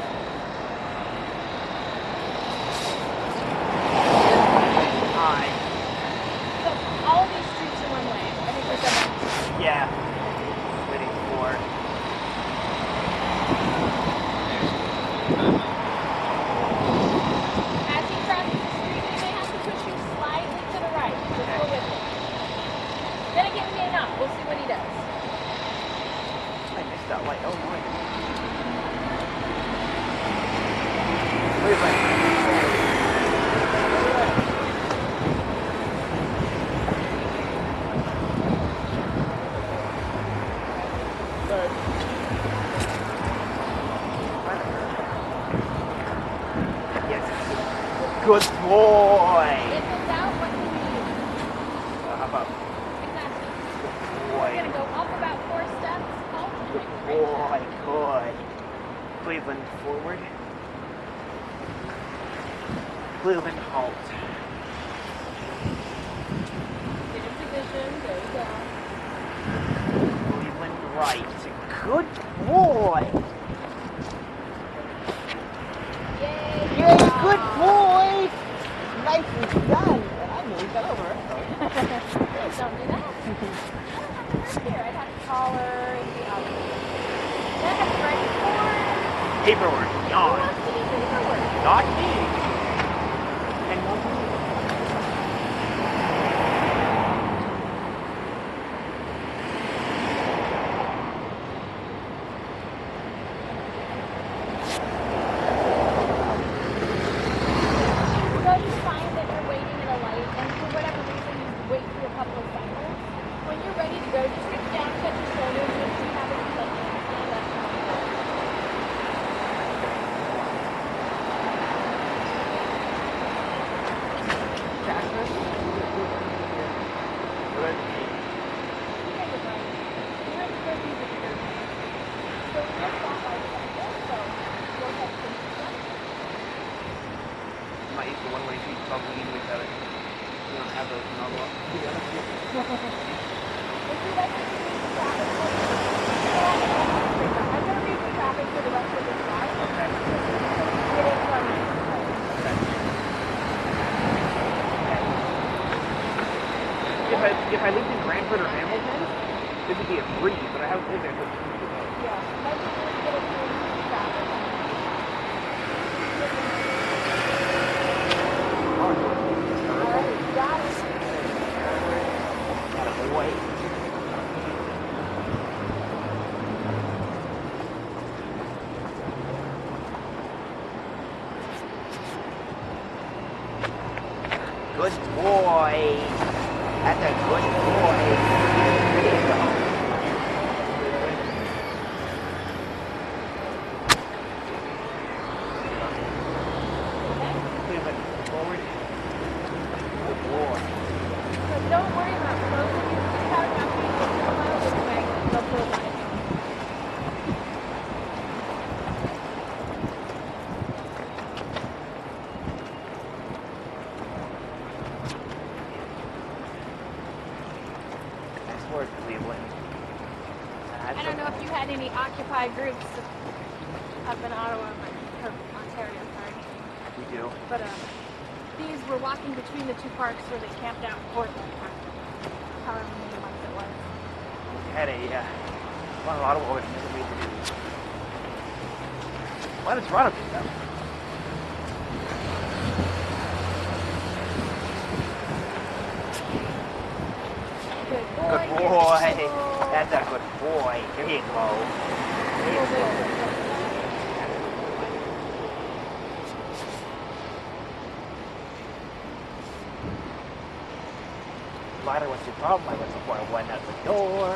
Hi. So, all of these streets are one way. I think we said that. Yeah. Waiting for. As he crosses the street, he may have to push you slightly to the right. Just go with it. Then again, he may not. We'll see what he does. I missed that light. Oh my. Cleveland. Yes. Good boy. If in doubt, what do you do? Uh, how about Exactly. boy? We're going to go up about four steps, halt, and make a Good right turn. boy. Good. Cleveland forward. Cleveland halt. Get in position, there you go. Cleveland right. Good boy. Yay! Yay, good boy. Nicely done. I nearly got over it. Don't do that. I don't have to work here. I'd have to call her and be out. Then I have to write a report. Paperwork. Who Yawn. wants to do paperwork? not used to one-way streets bumping into each other. We don't have those in Ottawa, to be honest with you. I'm gonna read the traffic for the rest of this ride. Okay. It is one minute. If I if I lived in Brantford or Hamilton, this would be a breeze, but I haven't lived there for two years ago. Yeah, let's just get it through the traffic. Alright, got it. Got a boy. Good boy. That's a good boy. There you go. Forward. Good boy. So don't worry about closing. You just have enough people to come out this way. They'll close on it. Nice work, Cleveland. That's I don't know if you had any Occupy groups up in Ottawa, or Ontario, sorry. We do. But um, these were walking between the two parks where they camped out in Portland, however many months it was. We had a, uh, one of Ottawa would never made the news. Why does Toronto do that? Good boy. Good boy. That's a good boy. There you go. There you go. Ladder, what's your problem? I went before I went out the door.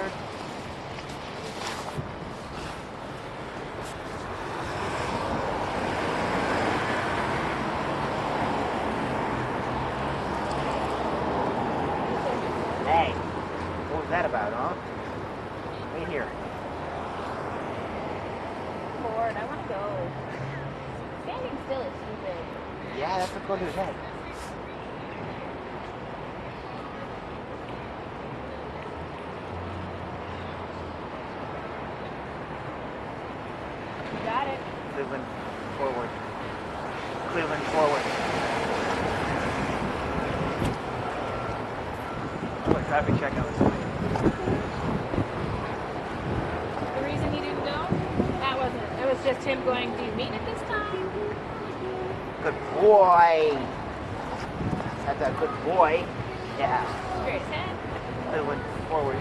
Hey, what was that about, huh? Wait here. Lord, I want to go. Standing still is stupid. Yeah, that's what goes to his head. Got it. Cleveland, forward. Cleveland, forward. Oh, a traffic check out this way. The reason he didn't go? That wasn't it. It was just him going, do you mean it this time? Good boy. That's a good boy. Yeah. Straight ahead. Cleveland, forward.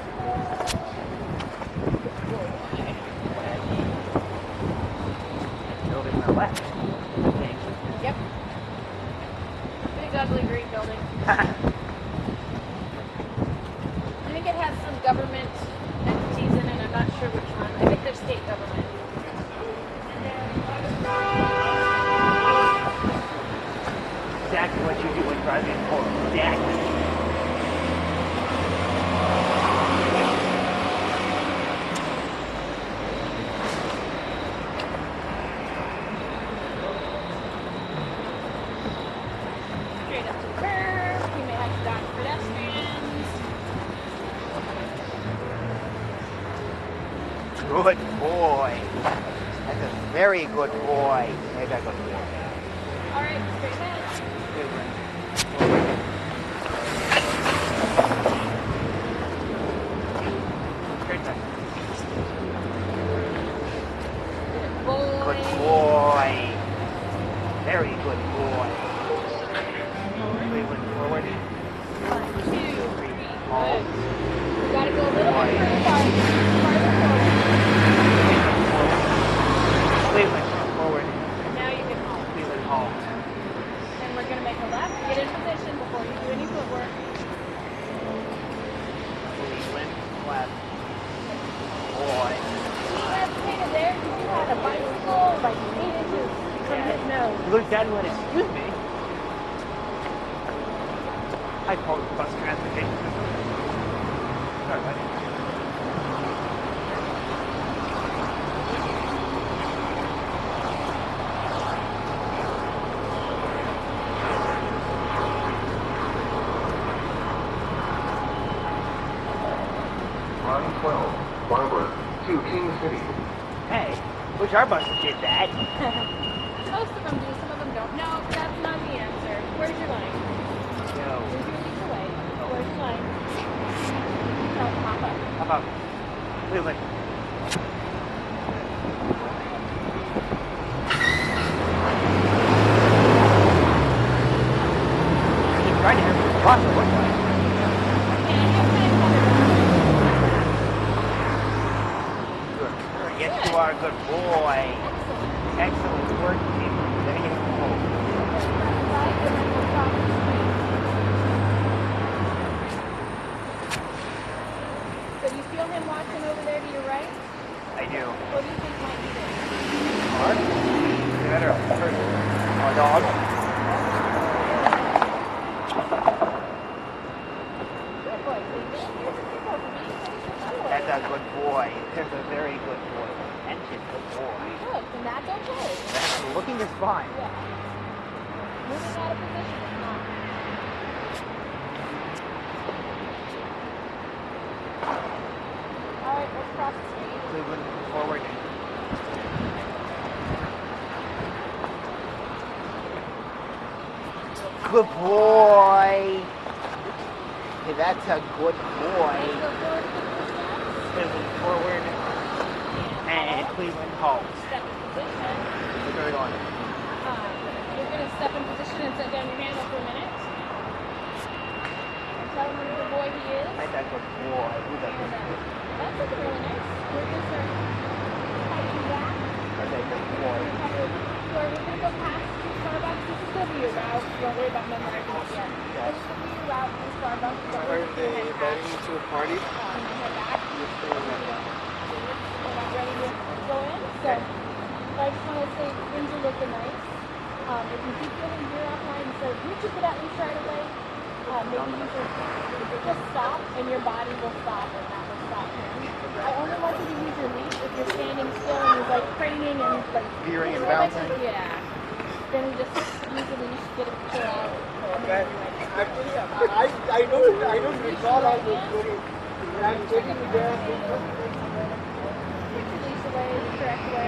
Building on the left. Okay. Yep. Big ugly green building. I think it has some government entities in it. I'm not sure which one. I think they're state government. Exactly what you do when driving for. Exactly. Straight up to the curb. We may have to dodge pedestrians. Good boy. That's a very good boy. There's a good boy. All right, straight ahead. Straight back. Good boy. Good boy. Very good boy. Cleveland, forward. One, two, three. Hold. Good. We gotta go a little Boy. bit further farther forward. Cleveland, forward. Now you can hold. Cleveland, halt. And we're gonna make a left. Get in position before you do any footwork. Cleveland, left. Boy. He hesitated there because you had a bicycle like eight inches from his nose. Luke Daddy went, excuse me. I called the bus transportation system. Sorry, buddy. twelve, Barbara to King City. Hey, wish our buses did that. Most of them do, some of them don't. No, that's not the answer. Where's your line? No. Where's your lead away? Where's your line? No, hop up. How about Cleveland? Keep trying to have this cross it looks like. Yes, you are a good boy. Excellent work, Cleveland. There you go. So you feel him watching over there to your right? I do. What do you think might be there? Hard? Is it better? Or a dog? Good boy, Cleveland. That's a good boy. That's a very good boy. Attention, good boy. Good, and that's okay. That's looking is fine. Yeah. Moving out of position is not. All right, let's cross the street. Cleveland, forward. Good boy. Hey, that's a good boy. Cleveland forward. And Cleveland halt. Step in position. Where are we going? Um, you're going to step in position and set down your handle for a minute. And tell him what a good boy he is. That's a good boy. Who's a good boy? That's looking really nice. We're going to start tightening back. That's a good boy. So we're going to go past two Starbucks. This is going to be your route. Don't worry about memorizing it yet. This is going to be your route to Starbucks. Are they inviting you to a party? Um, head back. We're not ready to go in. So I just want to say things are looking nice. Um, if you keep getting gear offline, so you keep it at least right away. Uh, maybe you just, just stop and your body will stop and that will stop him. I only want you to use your leash if you're standing still and he's like craning and like Veering and a little bit- bouncing? Yeah. Then we just use the leash, get him to chill out. Okay. I, I don't, I don't recall all this story. I'm taking it there. Put your leash away the correct way.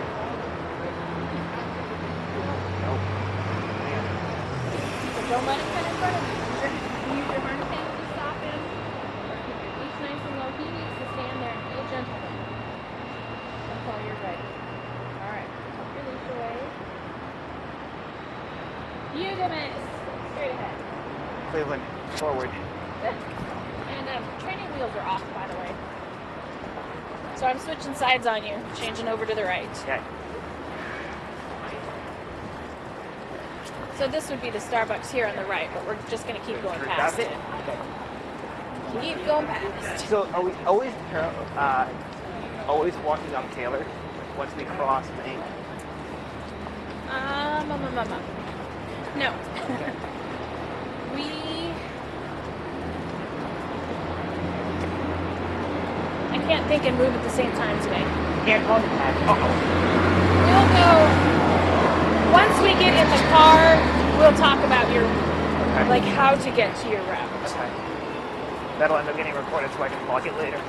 So don't let him cut in front of you. Use your harness hand to stop him. Or keep your leash nice and low. He needs to stand there and be a gentleman. That's all you're ready. Alright, tuck your leash away. You go, miss. Straight ahead. Cleveland, forward. And um, training wheels are off, by the way. So I'm switching sides on you, changing over to the right. Okay. So this would be the Starbucks here on the right, but we're just going to keep going past That's it. it? Okay. Keep going past. So are we always, uh, always walking up Taylor once we cross Main? Um, um, um, um, um. No. we... I can't think and move at the same time today. Can't go that. Uh-oh. We'll go... Once we get in the car, we'll talk about your... Okay. Like, how to get to your route. Okay. That'll end up getting recorded so I can log it later.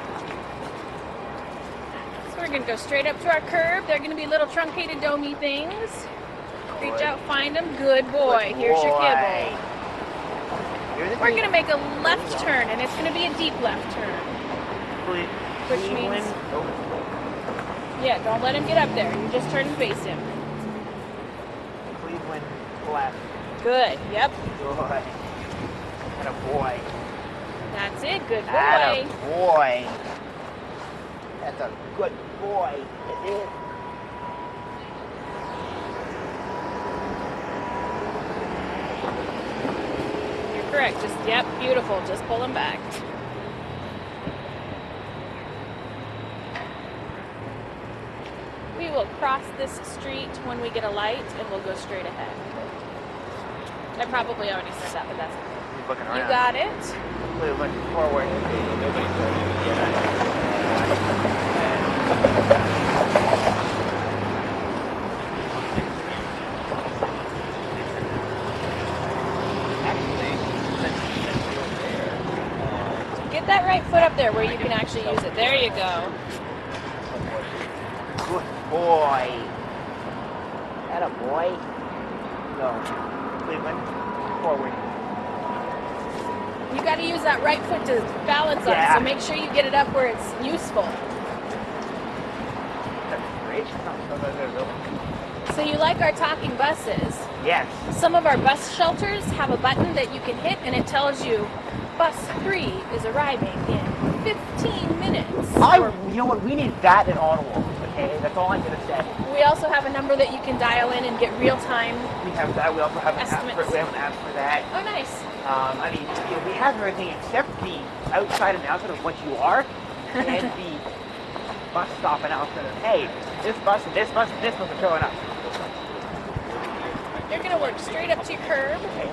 So we're going to go straight up to our curb. They're going to be little truncated, domey things. Reach out, find them. Good boy. Good Here's your boy. kibble. Here's the We're thing. going to make a left turn, and it's going to be a deep left turn. Cle- Which Cleveland. means- Oh, Yeah, don't let him get up there. You just turn and face him. Cleveland left. Good. Yep. Boy. And a boy. That's it. Good boy. And a boy. That's a good boy. It is. You're correct. Just, yep, beautiful. Just pull him back. We will cross this street when we get a light, and we'll go straight ahead. I probably already said that, but that's He's looking around. You got it. Cleveland forward. Nobody's yet. Actually, since, since you're there, Get Get that right foot up there where you can actually use it. There you go. Good boy. That a boy. Go. Cleveland, forward. You got to use that right foot to balance Yeah. on, so make sure you get it up where it's useful. Great. So you like our talking buses? Yes. Some of our bus shelters have a button that you can hit and it tells you bus three is arriving in fifteen minutes. I, Or you know what, we need that in Ottawa, okay? That's all I'm going to say. we also have a number that you can dial in and get real time. We have that, we also have an app for, Estimates. we have an app for that. Oh, nice. Um, I mean, you know, we have everything except the outside announcement of what you are and the bus stop announcement of, hey, this bus and this bus and this bus are showing up. You're going to work straight up to your curb. Okay.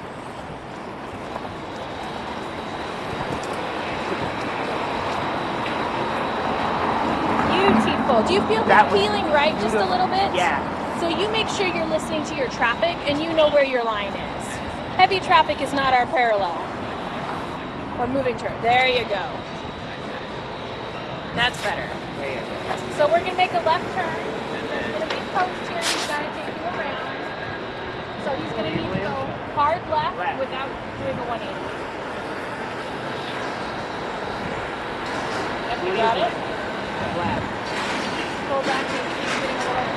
Beautiful. Do you feel That the was feeling right just a little bit? Yeah. So you make sure you're listening to your traffic and you know where your line is. Heavy traffic is not our parallel. Or moving turn. There you go. That's better. There you go. So we're going to make a left turn. There's going to be a post here. He's got to take you around. So he's going to need to go hard left, Left. without doing a one eighty. Yep, you got it. Left. Pull back and keep getting a little.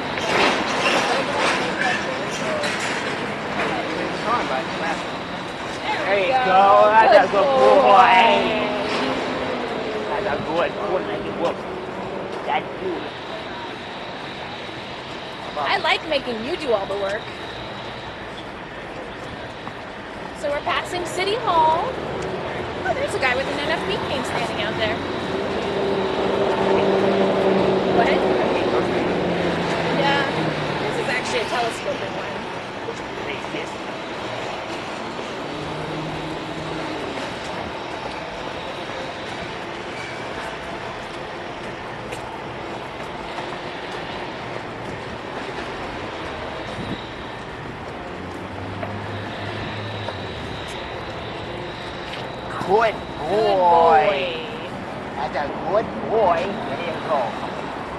On, but left. There, There we you go. go. That's a Good good boy. boy. That's a good boy. Like it works. That's good. I like making you do all the work. So we're passing City Hall. Oh, there's a guy with an N F B cane standing out there. What? Yeah, this is actually a telescoping one. Good Good boy. boy. That's a good boy. There you go.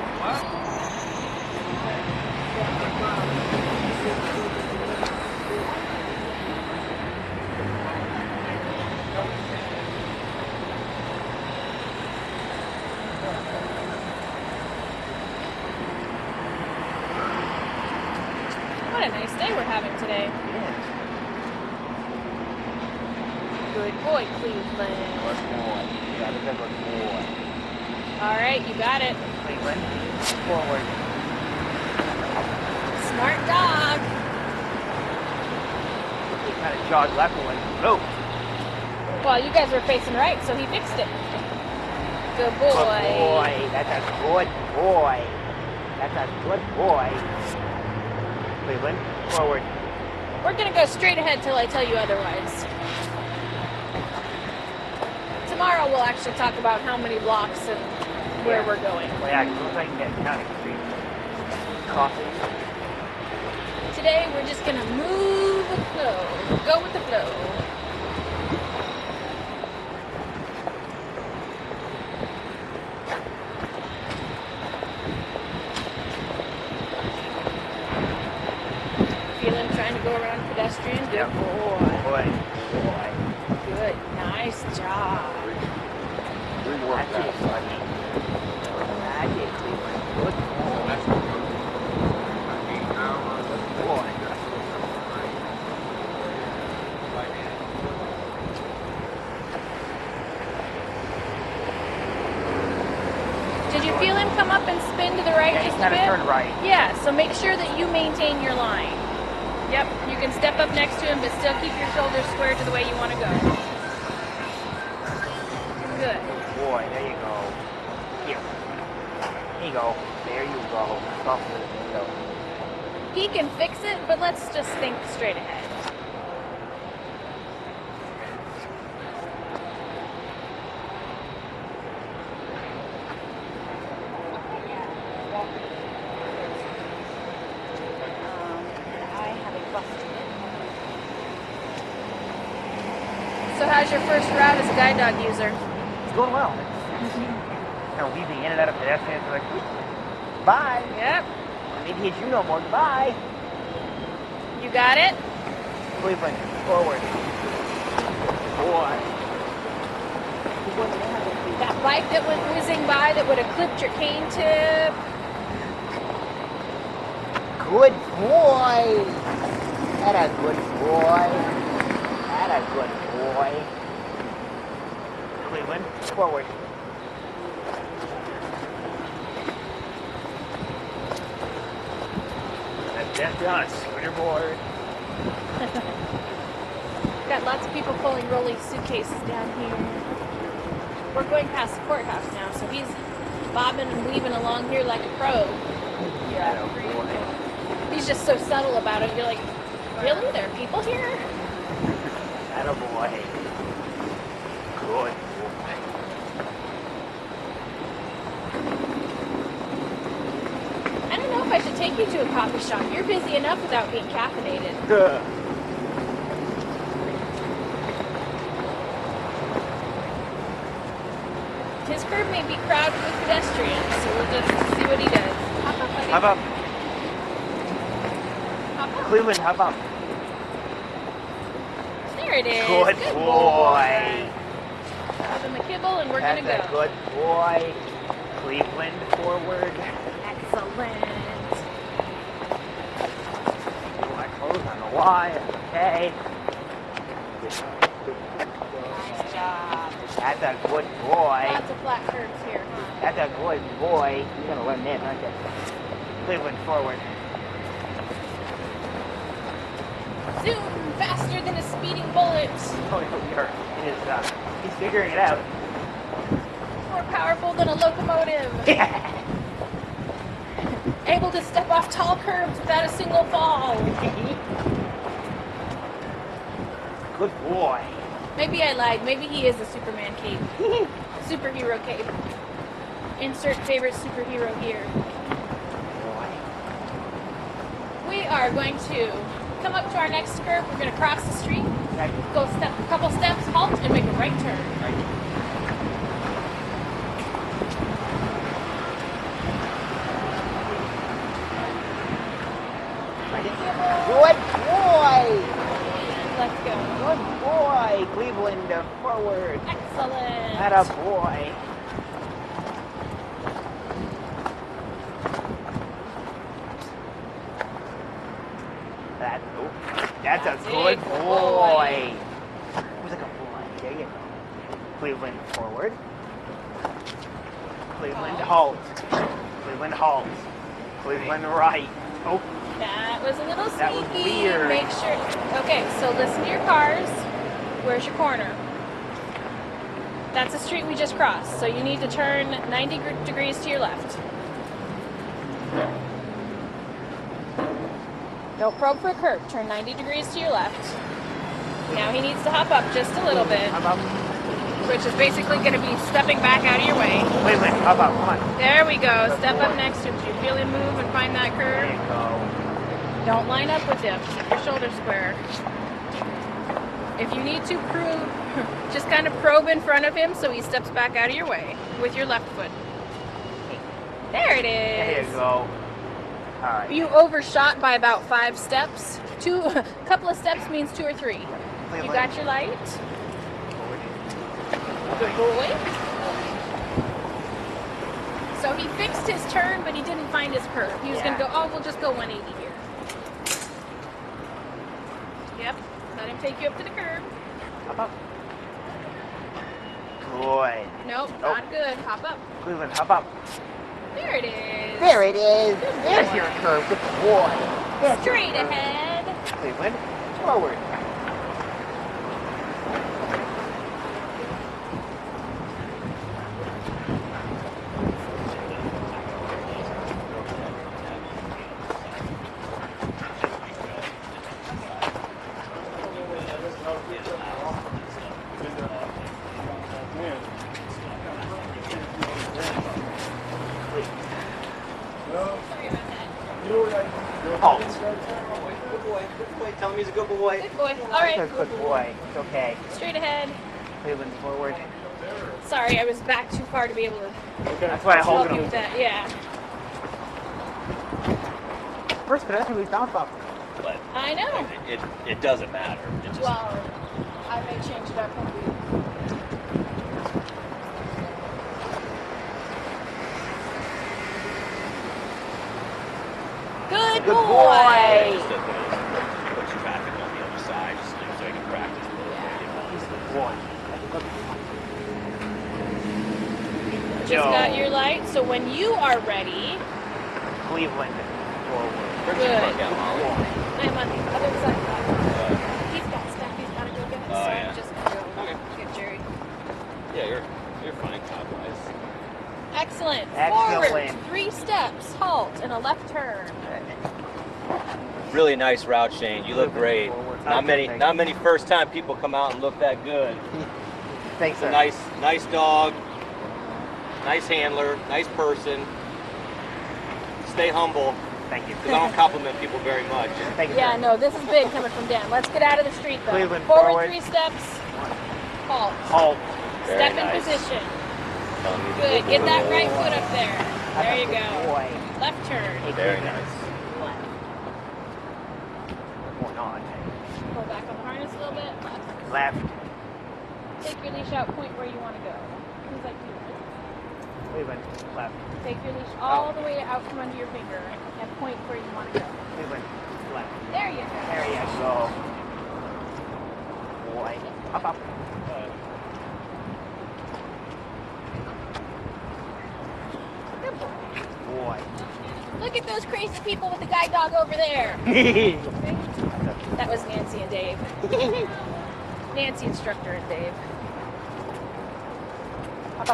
What a nice day we're having today. Good boy, Cleveland. Good boy. That is a good boy. All right, you got it. Cleveland, forward. Smart dog. He kind of jogged left and went blue. Well, you guys were facing right, so he fixed it. Good boy. Good boy. That's a good boy. That's a good boy. Cleveland, forward. We're gonna go straight ahead till I tell you otherwise. Tomorrow we'll actually talk about how many blocks and where Yeah. we're going. Well, yeah, it looks like that county street. Coffee. Today we're just gonna move with flow. Go with the flow. Feeling trying to go around pedestrian. Good Yep. boy. Boy. Boy. Good. Nice job. That's it, buddy. That's it, Cleveland. Good boy. Good boy. Did you feel him come up and spin to the right Yeah, just he a kind of bit? turned right. Yeah, so make sure that you maintain your line. Yep, you can step up next to him, but still keep your shoulders square to the way you want to go. Good. Boy, there you go. Here. There you go. There you go. Stop with it. There you go. He can fix it, but let's just think straight ahead. Um, I have a bus ticket. So how's your first route as a guide dog user? It's going well. It's kind of weaving in and out of pedestrians. Like, bye. Yep. Maybe it's you no more. Goodbye. You got it? Cleveland, forward. Boy. That bike that went whizzing by that would have clipped your cane tip. Good boy. That a good boy. That a good boy. Cleveland, forward. That's definitely on a scooter board. Got lots of people pulling rolling suitcases down here. We're going past the courthouse now, so he's bobbing and weaving along here like a pro. Yeah. Boy. He's just so subtle about it. You're like, really? There are people here? That a boy. Good boy. I don't know if I should take you to a coffee shop. You're busy enough without being caffeinated. His curb may be crowded with pedestrians, so we'll just see what he does. Hop up, buddy. Hop up. Hop up. Cleveland, hop up. There it is. Good, Good boy. Give him a kibble and we're That's gonna a go. good boy. Cleveland, forward. Excellent. My clothes on the wire. Okay. Nice job. That's a good boy. Lots of flat curves here, huh? That's a good boy. You're gonna learn this, aren't you? Cleveland, forward. Zoom faster than a speeding bullet. Oh, you're, it is, uh, he's figuring it out. More powerful than a locomotive. Able to step off tall curbs without a single fall. Good boy. Maybe I lied. Maybe he is a Superman cape. Superhero cape. Insert favorite superhero here. We are going to come up to our next curb. We're going to cross the street, go step a couple steps, halt, and make a right turn. Good boy. Let's go. Good boy. Cleveland, uh, forward. Excellent. That a boy. That, oh, that's, that's a good boy. boy. Who's a good boy? There you go. Cleveland, forward. Cleveland, halt. Cleveland, halt. Cleveland, right. Oh. That was a little sneaky. That was weird. Make sure. Okay, so listen to your cars. Where's your corner? That's the street we just crossed. So you need to turn ninety degrees to your left. No, probe for a curve. Turn ninety degrees to your left. Now he needs to hop up just a little bit. Hop up. Which is basically going to be stepping back out of your way. Wait, wait, hop up, come on. There we go. Step up next to him. You feel him move and find that curve. There you go. Don't line up with him. Keep your shoulders square. If you need to prove, just kind of probe in front of him so he steps back out of your way with your left foot. There it is. There you go. All right. You overshot by about five steps. Two, a couple of steps means two or three. You got your light. Good boy. So he fixed his turn, but he didn't find his curve. He was Yeah. going to go, oh, we'll just go one eighty here. Yep. Let him take you up to the curb. Hop up. Good. Nope, Oh. not good. Hop up. Cleveland, hop up. There it is. There it is. Good There's boy. your curve. Good boy. There's your Straight curve. ahead. Cleveland, forward. Halt. Good boy, good boy. Tell him he's a good boy. Good boy. All right. That's a good boy. It's okay. Straight ahead. Cleveland, forward. Sorry, I was back too far to be able to That's why I hold help you him. with that. Yeah. First pedestrian we found Pop. But I know. it, it, it doesn't matter. It just, Well, I may change it up when we. Good, Good boy. boy. just to put, put traffic on the other side just so I can practice a little bit. You know. He's the boy. Just got your light, so when you are ready, Cleveland forward. good. Yeah, Molly. I'm on the other side. He's got stuff he's got to go get, so Oh, yeah. I'm just going to go Okay. get Jerry. Yeah, you're you're fine clockwise. Excellent. Excellent. Forward, three steps, halt, and a left turn. Really nice route, Shane. You look great. Not many not many first time people come out and look that good. Thanks, It's a sir. nice nice dog. Nice handler, nice person. Stay humble. Thank you. Because I don't compliment people very much. Thank you, Yeah, sir. no, this is big coming from Dan. Let's get out of the street, though. Cleveland, forward, forward. three steps, halt. Halt. Very Step in nice. position. Telling you to Good. look Get that good. right foot up there. There you go. Boy. Left turn. Very nice. Left. What's going on? Pull back on the harness a little bit. Left. Left. Take your leash out. Point where you want to go. Things like you. Cleveland. Left. Take your leash all the way out from under your finger and point where you want to go. Cleveland. Left. There you go. There you go. Boy. Up, up. Good boy. Boy. Look at those crazy people with the guide dog over there. That was Nancy and Dave. Nancy, instructor, and Dave. Up, up.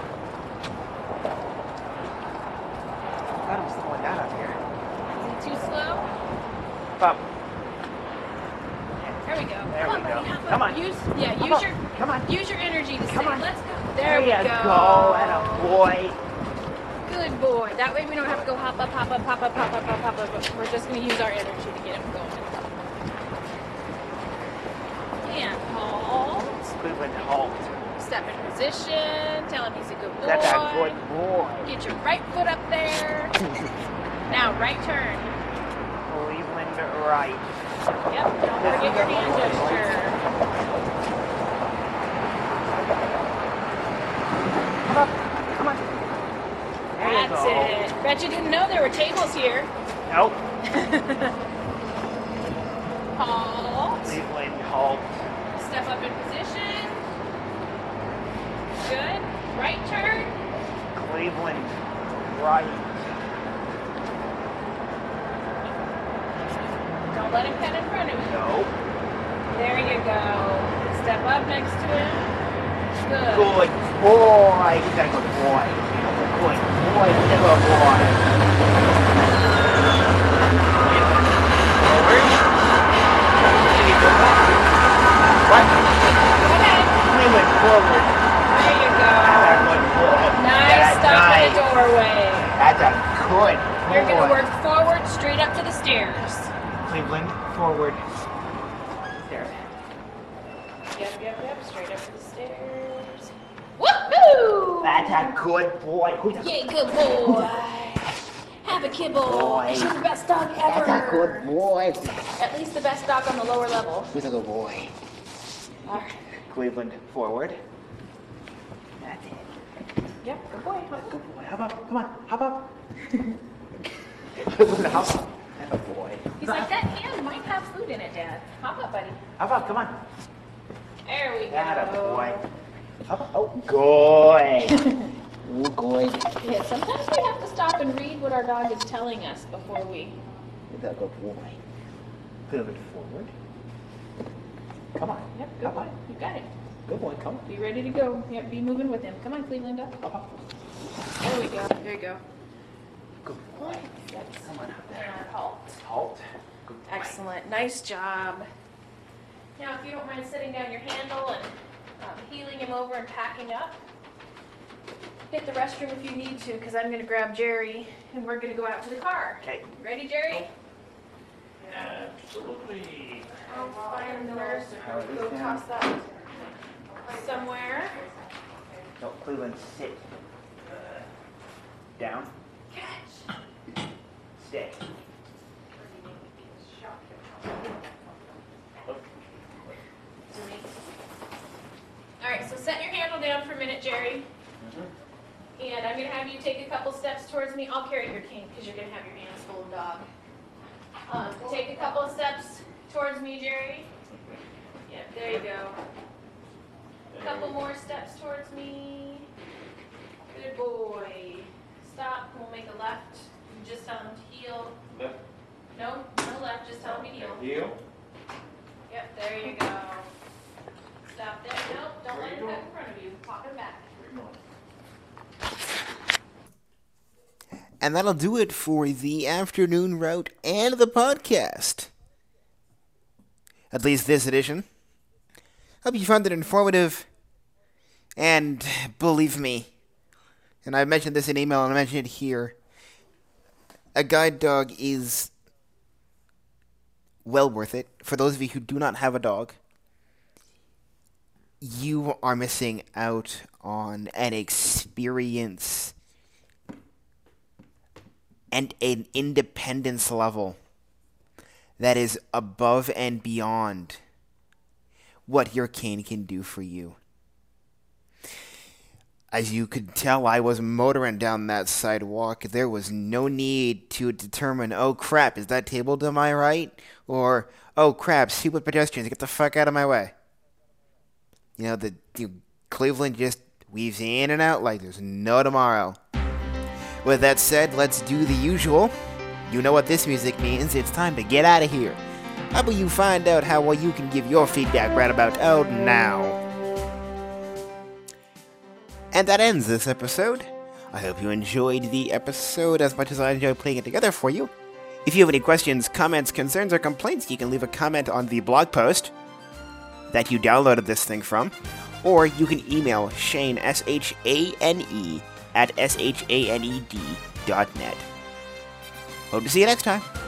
God, I'm slowing down up here. Is he too slow? Up. There we go. There Come we on, go. buddy, hop up. Come on. Use, yeah, Come use on. your Come on. use your energy to Come say, on. let's go. There There we you go. go. And a boy. Good boy. That way we don't have to go hop up, hop up, hop up, hop up, hop up, hop up. We're just going to use our energy to get him going. And halt. Cleveland, halt. Step in position. Tell him he's a good boy. That's a good boy. Get your right foot up there. Now, right turn. Cleveland, right. Yep. Don't forget your hand gesture. Come on. Come on. There you That's go. it. Bet you didn't know there were tables here. Nope. Halt. Cleveland, halt. Step up in position. Good. Right turn. Cleveland, right. Don't let him cut in front of you. Nope. There you go. Step up next to him. Good. Good boy. He's a good boy. Good boy. He's a good boy. What? Go ahead. Cleveland, forward. There you go. That's a good boy. Nice That's stop in nice. the doorway. That's a good boy. You're going to work forward straight up to the stairs. Cleveland, forward. Stairs. Yep, yep, yep. Straight up to the stairs. Woohoo! That's a good boy. Who's a Yeah, good boy. Have a kibble. Boy. You're the best dog ever. That's a good boy. At least the best dog on the lower level. Who's a good boy? All right. Cleveland, forward. That's it. Yep, good boy. Good boy. Hop up. Come on. Hop up. Cleveland, hop up. That's a boy. He's like, that hand might have food in it, Dad. Hop up, buddy. Hop up. Come on. There we go. That a boy. Hop up. Oh, good. Oh, good. Yeah, sometimes we have to stop and read what our dog is telling us before we... He's a good boy. Cleveland, forward. Come on. Yep, good Hop boy. up. You got it. Good boy. Come on. Be ready to go. Yep, be moving with him. Come on, Cleveland. Up. Hop up. There we go. There you go. Good boy. That's Come on up there. and halt. Halt. Good boy. Excellent. Nice job. Now, if you don't mind setting down your handle and um, heeling him over and packing up, hit the restroom if you need to, because I'm going to grab Jerry and we're going to go out to the car. Okay. Ready, Jerry? Absolutely. I'll find the nurse How or is go this toss that somewhere. So Cleveland, sit. Down. Catch. Stay. Alright, so set your handle down for a minute, Jerry. And I'm going to have you take a couple steps towards me. I'll carry your cane because you're going to have your hands full of dog. Um, take a couple of steps towards me, Jerry. Yep, there you go. A couple more steps towards me. Good boy. Stop. We'll make a left. Just tell him to heel. Left. No, no left. Just tell him to heel. Heel. Yep, there you go. Stop there. Nope, don't let him cut in front of you. Pop him back. And that'll do it for the afternoon route and the podcast. At least this edition. Hope you found it informative. And believe me, and I mentioned this in email and I mentioned it here, a guide dog is well worth it. For those of you who do not have a dog, you are missing out on an experience and an independence level that is above and beyond what your cane can do for you. As you could tell, I was motoring down that sidewalk. There was no need to determine, oh crap, is that table to my right? Or, oh crap, stupid pedestrians, get the fuck out of my way. You know, the you, Cleveland just weaves in and out like there's no tomorrow. With that said, let's do the usual. You know what this music means. It's time to get out of here. How about you find out how well you can give your feedback right about out now? And that ends this episode. I hope you enjoyed the episode as much as I enjoyed putting it together for you. If you have any questions, comments, concerns, or complaints, you can leave a comment on the blog post that you downloaded this thing from, or you can email Shane, S H A N E, at S H A N E D dot net. Hope to see you next time.